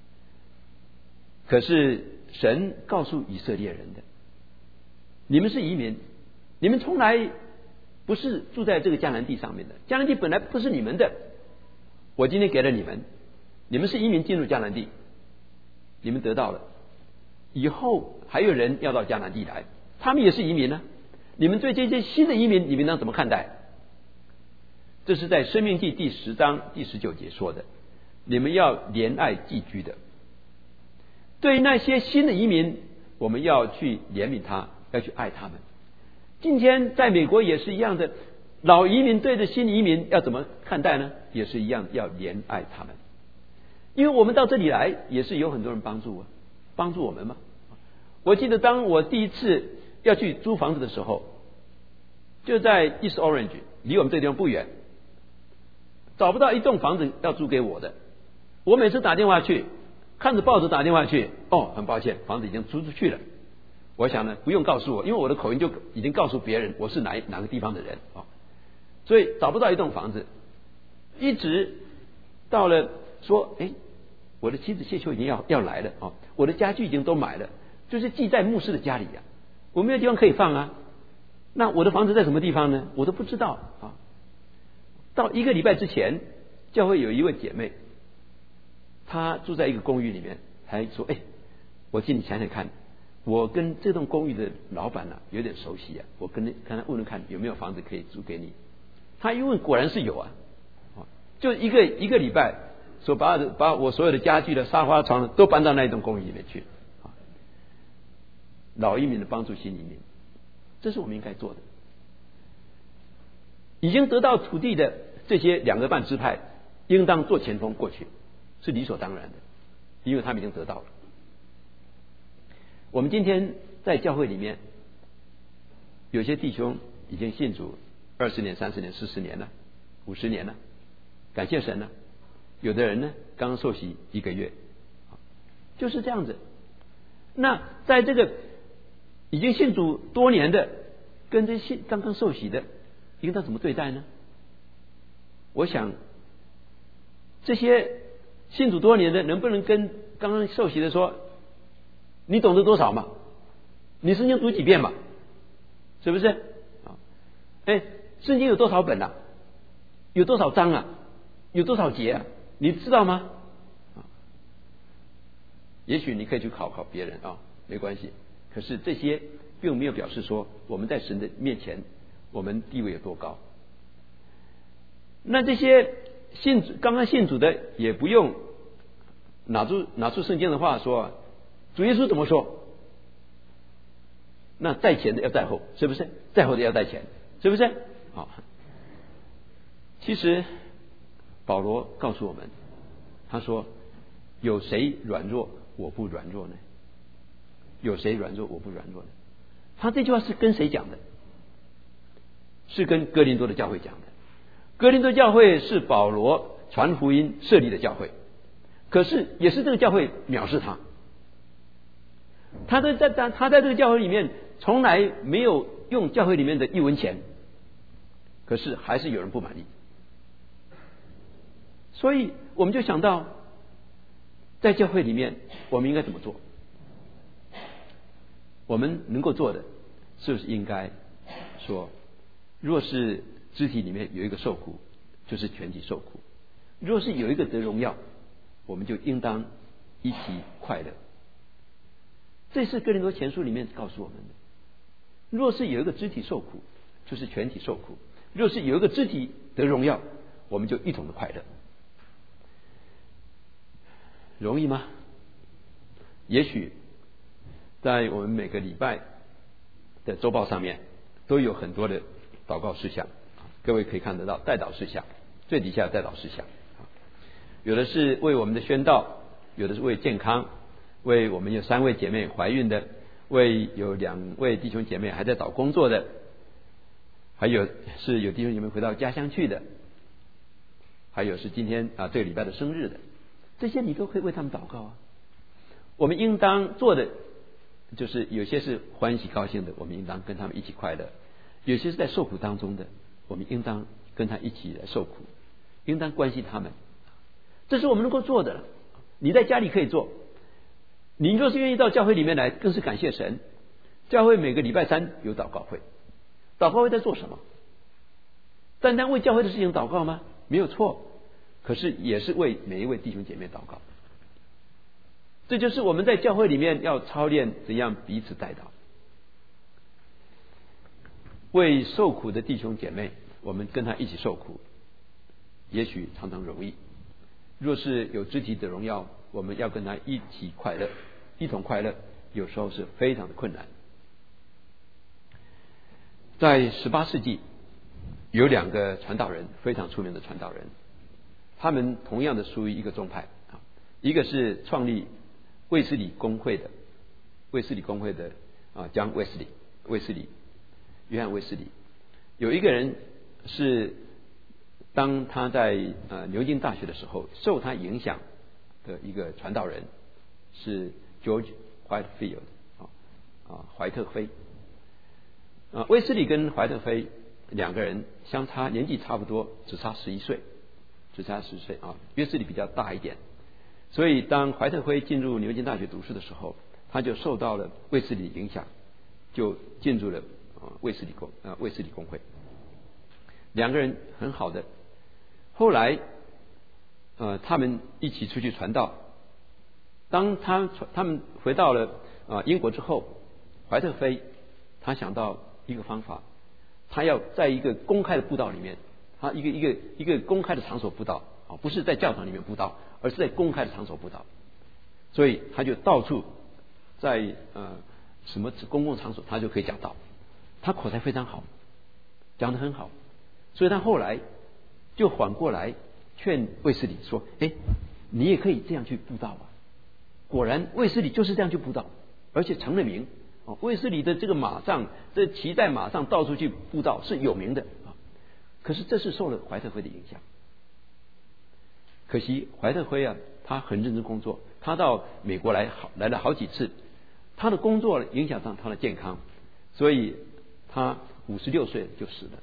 可是神告诉以色列人的，你们是移民，你们从来不是住在这个迦南地上面的，迦南地本来不是你们的，我今天给了你们，你们是移民进入迦南地，你们得到了，以后还有人要到迦南地来，他们也是移民呢，你们对这些新的移民，你们当怎么看待？这是在申命记第十章第十九节说的，你们要怜爱寄居的。对于那些新的移民，我们要去怜悯他，要去爱他们。今天在美国也是一样的，老移民对着新移民要怎么看待呢？也是一样，要怜爱他们。因为我们到这里来也是有很多人帮助啊，帮助我们嘛。我记得当我第一次要去租房子的时候，就在 East Orange， 离我们这个地方不远，找不到一栋房子要租给我的。我每次打电话去，看着报纸打电话去，哦，很抱歉，房子已经租出去了。我想呢，不用告诉我，因为我的口音就已经告诉别人我是哪哪个地方的人啊，所以找不到一栋房子，一直到了说，哎，我的妻子谢秋已经要要来了啊，我的家具已经都买了，就是寄在牧师的家里呀、啊，我没有地方可以放啊。那我的房子在什么地方呢？我都不知道啊。到一个礼拜之前，教会有一位姐妹，她住在一个公寓里面，还说，哎，我请你想想看。我跟这栋公寓的老板呢、啊、有点熟悉啊，我跟跟他问问看有没有房子可以租给你。他一问果然是有啊，就一个一个礼拜，说把把我所有的家具的沙发床都搬到那一栋公寓里面去。老移民的帮助新移民，这是我们应该做的。已经得到土地的这些两个半支派，应当做前锋过去，是理所当然的，因为他们已经得到了。我们今天在教会里面，有些弟兄已经信主二十年、三十年、四十年了、五十年了，感谢神了。有的人呢，刚刚受洗一个月，就是这样子。那在这个已经信主多年的，跟这信刚刚受洗的，应当怎么对待呢？我想，这些信主多年的，能不能跟刚刚受洗的说？你懂得多少嘛？你圣经读几遍嘛？是不是？啊，哎，圣经有多少本啊？有多少章啊？有多少节啊？你知道吗？啊，也许你可以去考考别人啊，没关系。可是这些并没有表示说我们在神的面前我们地位有多高。那这些信主刚刚信主的也不用拿出拿出圣经的话说。主耶稣怎么说？那在前的要在后，是不是？在后的要在前，是不是？好，其实保罗告诉我们，他说：“有谁软弱，我不软弱呢？有谁软弱，我不软弱呢？”他这句话是跟谁讲的？是跟哥林多的教会讲的。哥林多教会是保罗传福音设立的教会。 可是也是这个教会藐视他。他在在他他在这个教会里面从来没有用教会里面的一文钱，可是还是有人不满意。所以我们就想到，在教会里面我们应该怎么做？我们能够做的是不是应该说，若是肢体里面有一个受苦，就是全体受苦；若是有一个得荣耀，我们就应当一起快乐。这是哥林多前书里面告诉我们的。若是有一个肢体受苦，就是全体受苦；若是有一个肢体得荣耀，我们就一同的快乐。容易吗？也许在我们每个礼拜的周报上面都有很多的祷告事项，各位可以看得到代祷事项，最底下代祷事项，有的是为我们的宣道，有的是为健康，为我们有三位姐妹怀孕的，为有两位弟兄姐妹还在找工作的，还有是有弟兄姐妹回到家乡去的，还有是今天啊这个礼拜的生日的，这些你都可以为他们祷告啊。我们应当做的就是有些是欢喜高兴的，我们应当跟他们一起快乐；有些是在受苦当中的，我们应当跟他一起来受苦，应当关心他们。这是我们能够做的了。你在家里可以做，你若是愿意到教会里面来，更是感谢神。教会每个礼拜三有祷告会，祷告会在做什么？单单为教会的事情祷告吗？没有错，可是也是为每一位弟兄姐妹祷告。这就是我们在教会里面要操练怎样彼此代祷，为受苦的弟兄姐妹，我们跟他一起受苦，也许常常容易；若是有肢体的荣耀，我们要跟他一起快乐，一同快乐，有时候是非常的困难。在十八世纪，有两个传道人，非常出名的传道人，他们同样的属于一个宗派，一个是创立卫斯理公会的，卫斯理公会的啊，将卫斯理，卫斯理，约翰卫斯理。有一个人是当他在呃牛津大学的时候，受他影响的一个传道人是 George Whitefield 啊啊怀特菲啊，卫斯理跟怀特菲两个人相差年纪差不多，只差十一岁，只差十岁啊，卫斯理比较大一点。所以当怀特菲进入牛津大学读书的时候，他就受到了卫斯理影响，就进入了卫斯理公呃卫斯理公会。两个人很好的，后来呃他们一起出去传道。当他他们回到了呃英国之后，怀特菲他想到一个方法，他要在一个公开的布道里面，他一个一个一个公开的场所布道啊，不是在教堂里面布道，而是在公开的场所布道。所以他就到处在呃什么公共场所他就可以讲道，他口才非常好，讲得很好，所以他后来就缓过来劝卫斯理说：“哎，你也可以这样去布道啊！”果然卫斯理就是这样去布道，而且成了名。哦，卫斯理的这个马上，这骑在马上到处去布道是有名的啊。可是这是受了怀特菲的影响。可惜怀特菲啊，他很认真工作，他到美国来好来了好几次，他的工作影响到他的健康，所以他五十六岁就死了。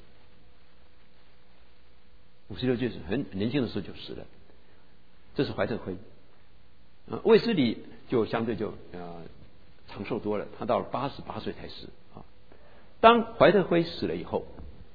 五十六岁是很年轻的时候就死了。这是怀特菲。啊，卫斯理就相对就呃长寿多了，他到了八十八岁才死啊。当怀特菲死了以后，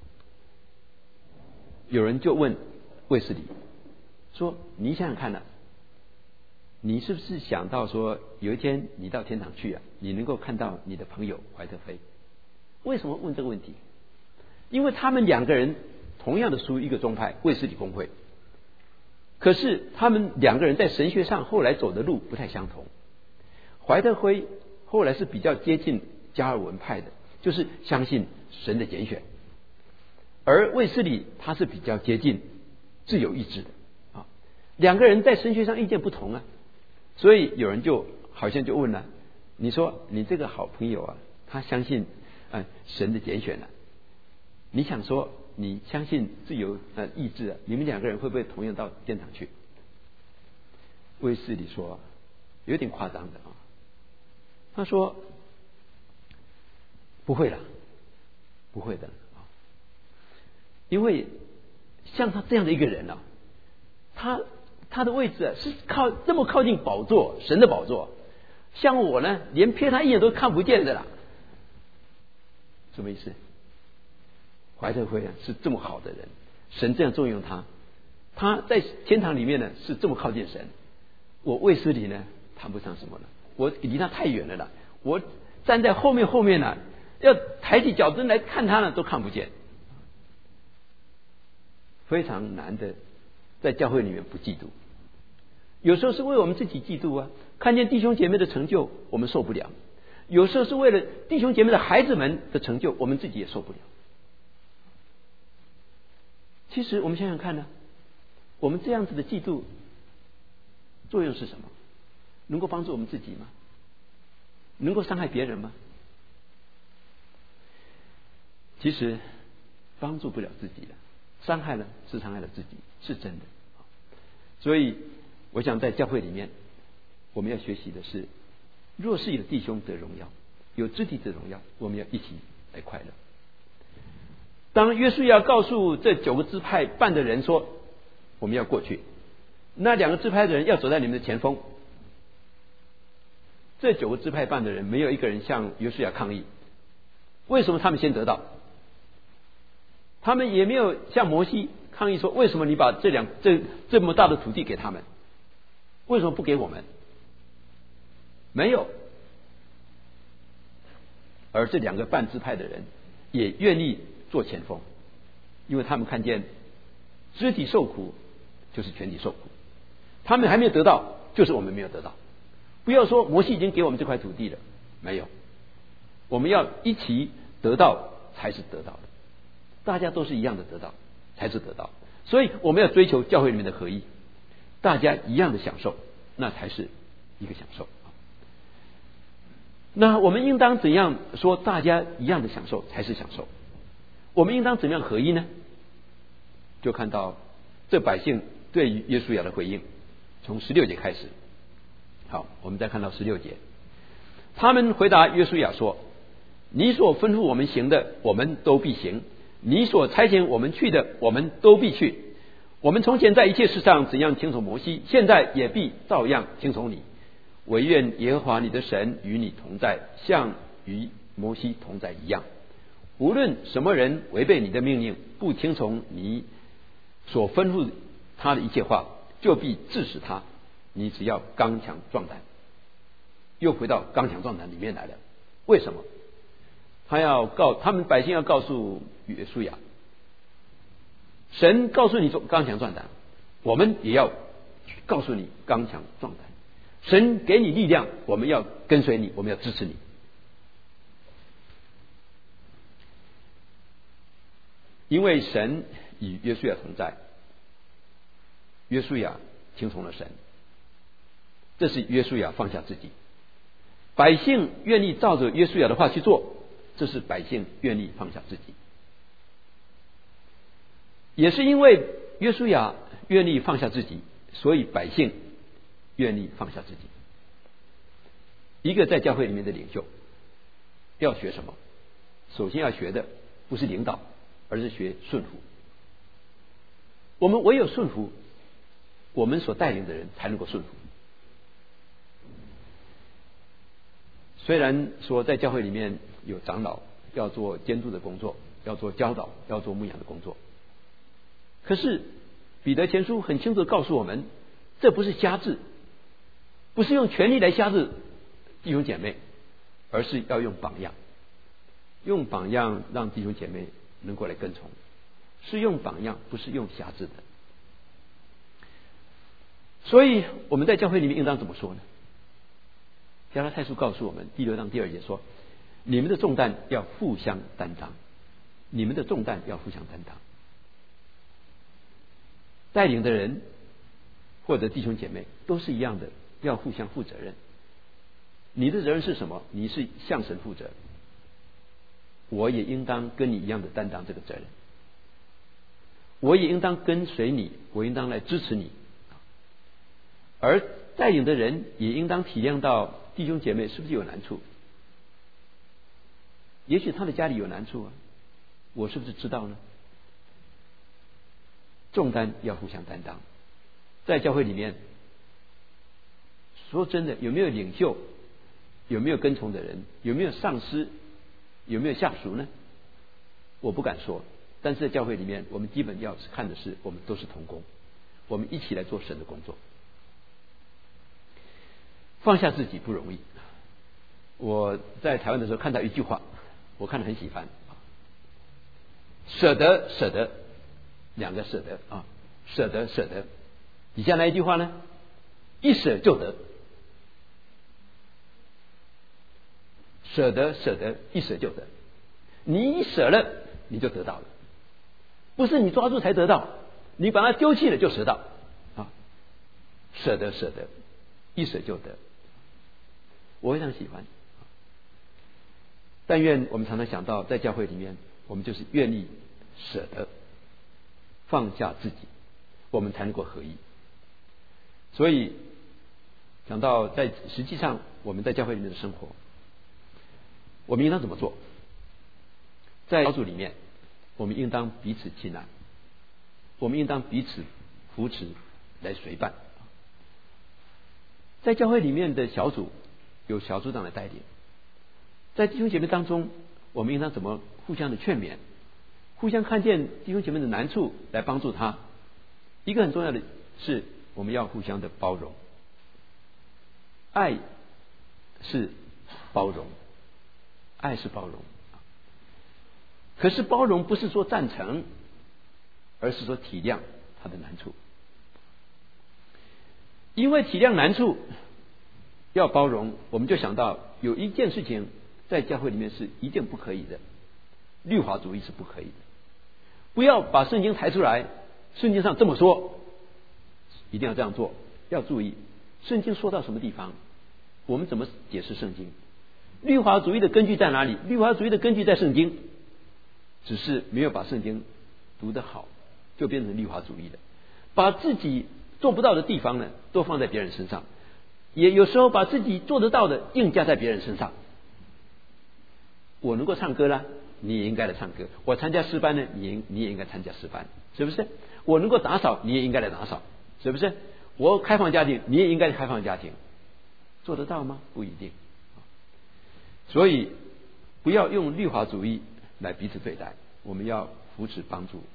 有人就问卫斯理说：“你想想看呢、啊，你是不是想到说有一天你到天堂去啊，你能够看到你的朋友怀特菲？”为什么问这个问题？因为他们两个人同样的属于一个宗派卫斯理公会，可是他们两个人在神学上后来走的路不太相同。怀特菲后来是比较接近加尔文派的，就是相信神的拣选，而卫斯理他是比较接近自由意志的啊。两个人在神学上意见不同啊，所以有人就好像就问了：你说你这个好朋友啊，他相信呃神的拣选了、啊，你想说你相信自由呃意志啊，你们两个人会不会同样到天堂去？ 卫斯理说，有点夸张的啊。他说：“不会了，不会的啊，因为像他这样的一个人啊，他他的位置啊是靠这么靠近宝座，神的宝座。像我呢，连瞥他一眼都看不见的啦。什么意思？怀特辉啊是这么好的人，神这样重用他，他在天堂里面呢是这么靠近神。我卫斯理呢谈不上什么了。”我离他太远了啦，我站在后面后面呢，要抬起脚跟来看他呢，都看不见，非常难的，在教会里面不嫉妒。有时候是为我们自己嫉妒啊，看见弟兄姐妹的成就，我们受不了；有时候是为了弟兄姐妹的孩子们的成就，我们自己也受不了。其实我们想想看呢，我们这样子的嫉妒作用是什么？能够帮助我们自己吗？能够伤害别人吗？其实帮助不了自己的，伤害了是伤害了自己，是真的。所以我想在教会里面，我们要学习的是，若是有弟兄得荣耀，有肢体得荣耀，我们要一起来快乐。当约书亚告诉这九个支派办的人说，我们要过去，那两个支派的人要走在你们的前锋。这九个支派办的人没有一个人向约书亚抗议，为什么他们先得到？他们也没有向摩西抗议说，为什么你把这两这这么大的土地给他们，为什么不给我们？没有。而这两个半支派的人也愿意做前锋，因为他们看见肢体受苦就是全体受苦，他们还没有得到，就是我们没有得到。不要说摩西已经给我们这块土地了，没有，我们要一起得到才是得到的，大家都是一样的得到才是得到，所以我们要追求教会里面的合一，大家一样的享受，那才是一个享受。那我们应当怎样说大家一样的享受才是享受？我们应当怎么样合一呢？就看到这百姓对于约书亚的回应，从十六节开始。好，我们再看到十六节，他们回答约书亚说：“你所吩咐我们行的，我们都必行；你所差遣我们去的，我们都必去。我们从前在一切事上怎样听从摩西，现在也必照样听从你。惟愿耶和华你的神与你同在，像与摩西同在一样。无论什么人违背你的命令，不听从你所吩咐他的一切话，就必治死他。你只要刚强壮胆。”又回到刚强壮胆里面来了。为什么？他要告他们百姓要告诉约书亚，神告诉你说刚强壮胆，我们也要告诉你刚强壮胆。神给你力量，我们要跟随你，我们要支持你。因为神与约书亚同在，约书亚听从了神，这是约书亚放下自己。百姓愿意照着约书亚的话去做，这是百姓愿意放下自己。也是因为约书亚愿意放下自己，所以百姓愿意放下自己。一个在教会里面的领袖要学什么？首先要学的不是领导，而是学顺服。我们唯有顺服，我们所带领的人才能够顺服。虽然说在教会里面有长老要做监督的工作，要做教导，要做牧养的工作，可是彼得前书很清楚地告诉我们，这不是辖制，不是用权力来辖制弟兄姐妹，而是要用榜样，用榜样让弟兄姐妹能够来跟从，是用榜样，不是用辖制的。所以我们在教会里面应当怎么说呢？加拉太书告诉我们第六章第二节说，你们的重担要互相担当，你们的重担要互相担当。带领的人或者弟兄姐妹都是一样的，要互相负责任。你的责任是什么？你是向神负责，我也应当跟你一样的担当这个责任，我也应当跟随你，我应当来支持你。而带领的人也应当体谅到弟兄姐妹是不是有难处。也许他的家里有难处啊，我是不是知道呢？重担要互相担当。在教会里面，说真的，有没有领袖，有没有跟从的人，有没有上司，有没有下属呢？我不敢说。但是在教会里面，我们基本要看的是，我们都是同工，我们一起来做神的工作。放下自己不容易。我在台湾的时候看到一句话，我看得很喜欢，舍得舍得，两个舍得啊，舍得舍得。底下那一句话呢？一舍就得，舍得舍得，一舍就得。你一舍了，你就得到了，不是你抓住才得到，你把它丢弃了就舍到啊。舍得舍得，一舍就得，我非常喜欢。但愿我们常常想到，在教会里面，我们就是愿意舍得放下自己，我们才能够合一。所以想到在实际上我们在教会里面的生活，我们应当怎么做？在小组里面，我们应当彼此亲爱，我们应当彼此扶持来随伴。在教会里面的小组有小组长来带领，在弟兄姐妹当中，我们应当怎么互相的劝勉，互相看见弟兄姐妹的难处来帮助他。一个很重要的是，我们要互相的包容。爱是包容，爱是包容。可是包容不是说赞成，而是说体谅他的难处。因为体谅难处要包容，我们就想到有一件事情在教会里面是一定不可以的，律法主义是不可以的。不要把圣经抬出来，圣经上这么说，一定要这样做。要注意圣经说到什么地方，我们怎么解释圣经。律法主义的根据在哪里？律法主义的根据在圣经，只是没有把圣经读得好，就变成律法主义了。把自己做不到的地方呢，都放在别人身上，也有时候把自己做得到的硬加在别人身上。我能够唱歌啦，你也应该来唱歌；我参加诗班呢，你你也应该参加诗班，是不是？我能够打扫，你也应该来打扫，是不是？我开放家庭，你也应该开放家庭，做得到吗？不一定。所以不要用律法主义来彼此对待，我们要扶持帮助。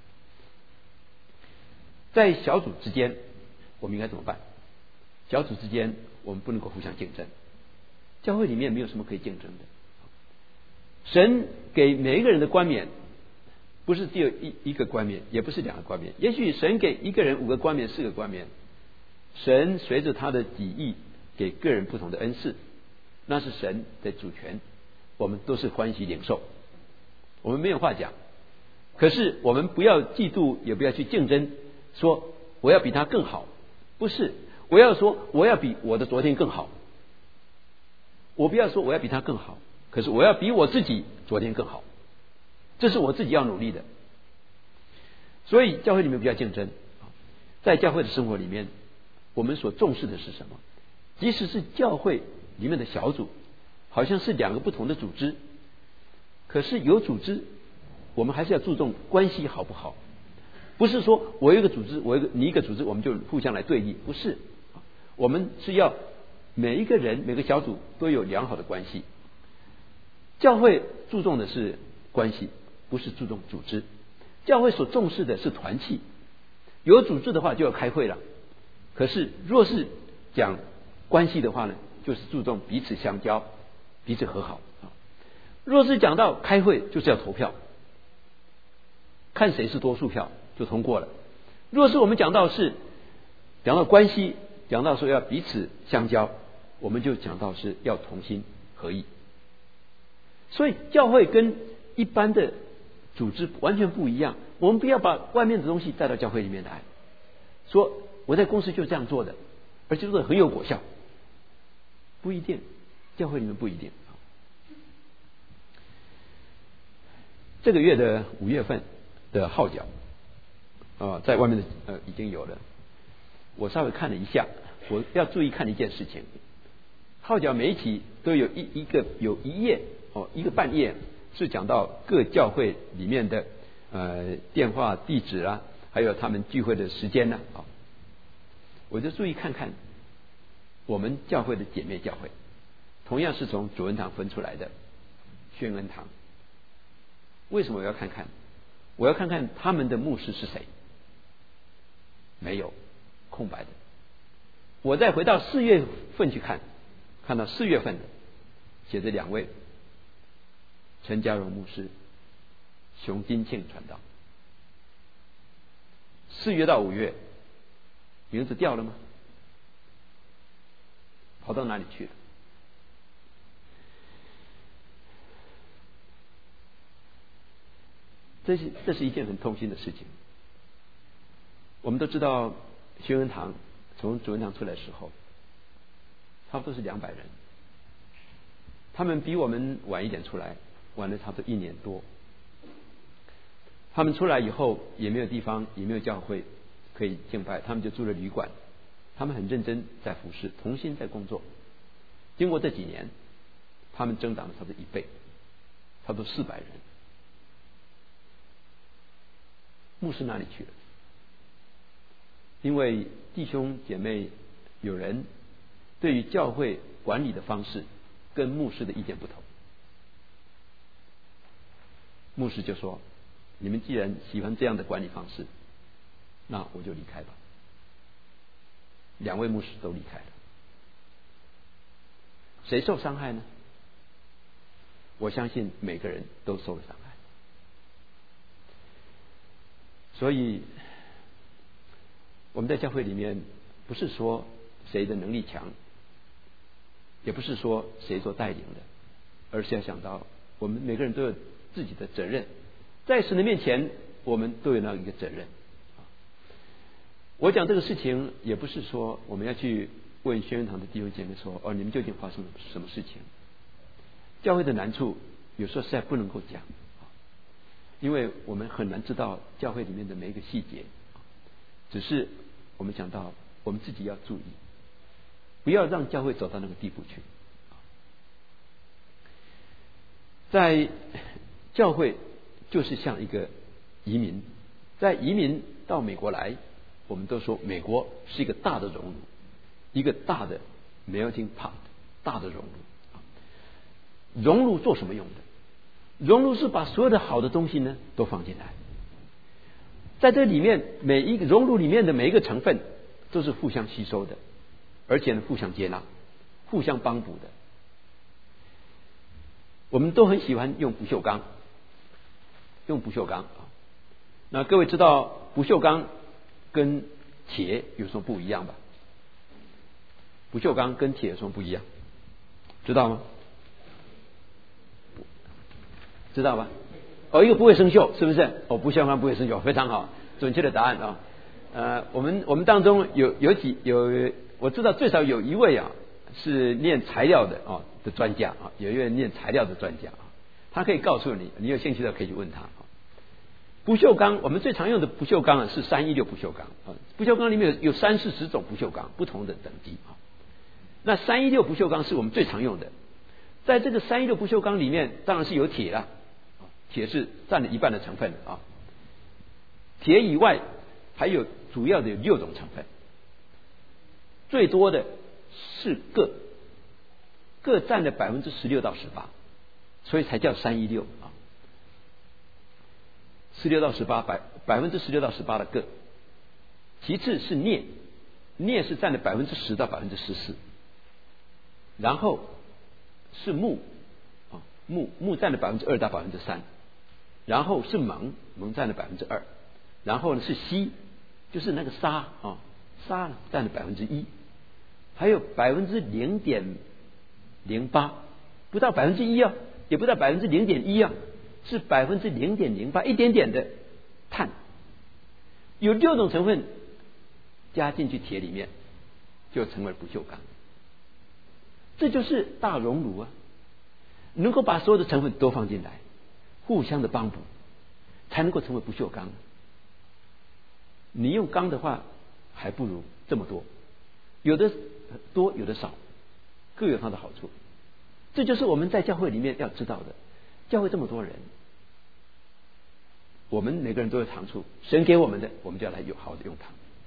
在小组之间，我们应该怎么办？小组之间，我们不能够互相竞争。教会里面没有什么可以竞争的。神给每一个人的冠冕，不是只有一一个冠冕，也不是两个冠冕。也许神给一个人五个冠冕、四个冠冕，神随着他的己意给个人不同的恩赐，那是神的主权，我们都是欢喜领受，我们没有话讲。可是我们不要嫉妒，也不要去竞争，说我要比他更好，不是。我要说我要比我的昨天更好，我不要说我要比他更好，可是我要比我自己昨天更好，这是我自己要努力的。所以教会里面不要竞争。在教会的生活里面，我们所重视的是什么？即使是教会里面的小组，好像是两个不同的组织，可是有组织，我们还是要注重关系好不好？不是说我有一个组织，我一个你一个组织，我们就互相来对立，不是。我们是要每一个人每个小组都有良好的关系。教会注重的是关系，不是注重组织。教会所重视的是团契，有组织的话就要开会了。可是若是讲关系的话呢，就是注重彼此相交，彼此和好。若是讲到开会，就是要投票，看谁是多数票就通过了。若是我们讲到是讲到关系，讲到说要彼此相交，我们就讲到是要同心合意。所以教会跟一般的组织完全不一样，我们不要把外面的东西带到教会里面来，说我在公司就这样做的，而且做的很有果效，不一定，教会里面不一定。这个月的五月份的号角啊、呃，在外面的呃已经有了，我稍微看了一下， 我要注意看一件事情，号角每一期都有一一个有一页哦，一个半页是讲到各教会里面的呃电话地址啊，还有他们聚会的时间呢啊，我就注意看看我们教会的姐妹教会，同样是从主恩堂分出来的宣恩堂。为什么我要看看？我要看看他们的牧师是谁？没有，空白的。我再回到四月份去看，看到四月份的写着两位，陈家荣牧师、熊金庆传道。四月到五月，名字掉了吗？跑到哪里去了？这是这是一件很痛心的事情。我们都知道，宣恩堂从主恩堂出来的时候，差不多是两百人。他们比我们晚一点出来，晚了差不多一年多。他们出来以后也没有地方，也没有教会可以敬拜，他们就住了旅馆。他们很认真在服侍，同心在工作。经过这几年，他们增长了差不多一倍，差不多四百人。牧师哪里去了？因为弟兄姐妹有人对于教会管理的方式跟牧师的意见不同，牧师就说：“你们既然喜欢这样的管理方式，那我就离开吧。”两位牧师都离开了，谁受伤害呢？我相信每个人都受了伤害。所以我们在教会里面，不是说谁的能力强，也不是说谁做带领的，而是要想到我们每个人都有自己的责任，在神的面前，我们都有那一个责任。我讲这个事情，也不是说我们要去问宣恩堂的弟兄姐妹说：“哦，你们究竟发生了什么事情？”教会的难处有时候实在不能够讲，因为我们很难知道教会里面的每一个细节。只是我们讲到，我们自己要注意，不要让教会走到那个地步去。在教会就是像一个移民，在移民到美国来，我们都说美国是一个大的熔炉，一个大的 melting pot， 大的熔炉。熔炉做什么用的？熔炉是把所有的好的东西呢都放进来，在这里面每一个熔炉里面的每一个成分都是互相吸收的，而且呢互相接纳、互相帮补的。我们都很喜欢用不锈钢，用不锈钢啊。那各位知道不锈钢跟铁有什么不一样吧？不锈钢跟铁有什么不一样？知道吗？知道吧？哦，一个不会生锈，是不是？哦，不锈钢不会生锈，非常好，准确的答案啊。呃，我们我们当中有有几有，我知道最少有一位啊是念材料的啊的专家啊，有一位念材料的专家啊，他可以告诉你，你有兴趣的可以去问他啊。不锈钢，我们最常用的不锈钢啊是三一六不锈钢啊，不锈钢里面有有三四十种不锈钢，不同的等级啊。那三一六不锈钢是我们最常用的，在这个三一六不锈钢里面，当然是有铁了。铁是占了一半的成分啊，铁以外还有主要的有六种成分，最多的是铬，铬占了百分之十六到十八，所以才叫三一六啊，十六到十八百百分之十六到十八的铬，其次是镍，镍是占了百分之十到百分之十四，然后是钼啊，钼钼占了百分之二到百分之三。然后是锰，锰占了百分之二，然后呢是锡，就是那个沙啊，沙呢占了百分之一，还有百分之零点零八，不到百分之一啊，也不到百分之零点一啊，是百分之零点零八，一点点的碳，有六种成分加进去铁里面，就成为不锈钢。这就是大熔炉啊，能够把所有的成分都放进来。互相的帮补，才能够成为不锈钢。你用钢的话，还不如这么多。 有的多，有的少，各有它的好处。这就是我们在教会里面要知道的。教会这么多人，我们每个人都有长处，神给我们的，我们就要来有好好的用它。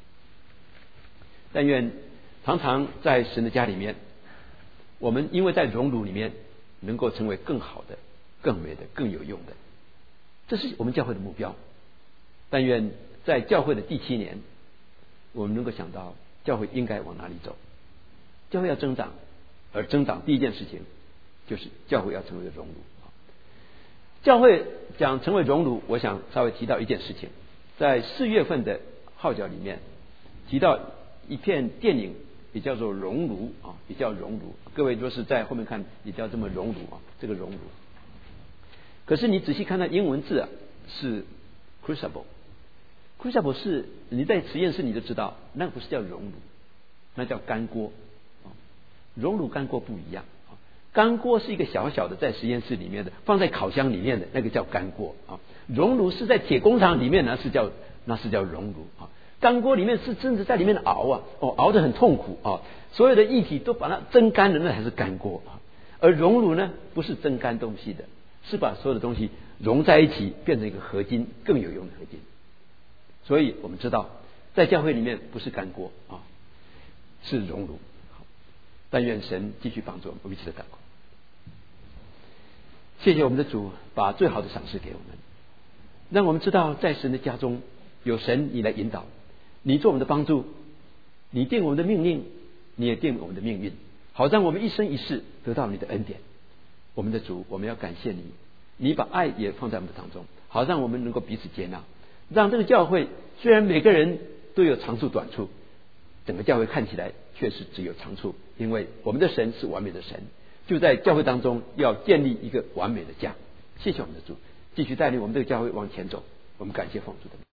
但愿常常在神的家里面，我们因为在荣辱里面能够成为更好的、更美的、更有用的，这是我们教会的目标。但愿在教会的第七年，我们能够想到教会应该往哪里走。教会要增长，而增长第一件事情就是教会要成为荣辱。教会讲成为荣辱，我想稍微提到一件事情，在四月份的号角里面提到一片电影，也叫做熔炉啊，也叫熔炉。各位若是在后面看，也叫这么熔炉啊，这个熔炉。可是你仔细看它英文字啊，是 crucible。crucible 是你在实验室你就知道，那不是叫熔炉，那叫干锅啊。熔炉干锅不一样。干锅是一个小小的在实验室里面的，放在烤箱里面的那个叫干锅啊。熔炉是在铁工厂里面，那是叫那是叫熔炉啊。干锅里面是真的在里面熬啊，哦，熬得很痛苦啊，所有的液体都把它蒸干了，那才是干锅啊。而熔炉呢，不是蒸干东西的，是把所有的东西融在一起，变成一个合金，更有用的合金。所以我们知道，在教会里面不是干锅啊，是熔炉。但愿神继续帮助我们，我们一起来祷告。谢谢我们的主，把最好的赏赐给我们，让我们知道在神的家中有神你来引导，你做我们的帮助，你定我们的命令，你也定我们的命运，好让我们一生一世得到你的恩典。我们的主，我们要感谢你，你把爱也放在我们的当中，好让我们能够彼此接纳，让这个教会虽然每个人都有长处短处，整个教会看起来确实只有长处，因为我们的神是完美的神，就在教会当中要建立一个完美的家。谢谢我们的主，继续带领我们这个教会往前走。我们感谢奉主的名。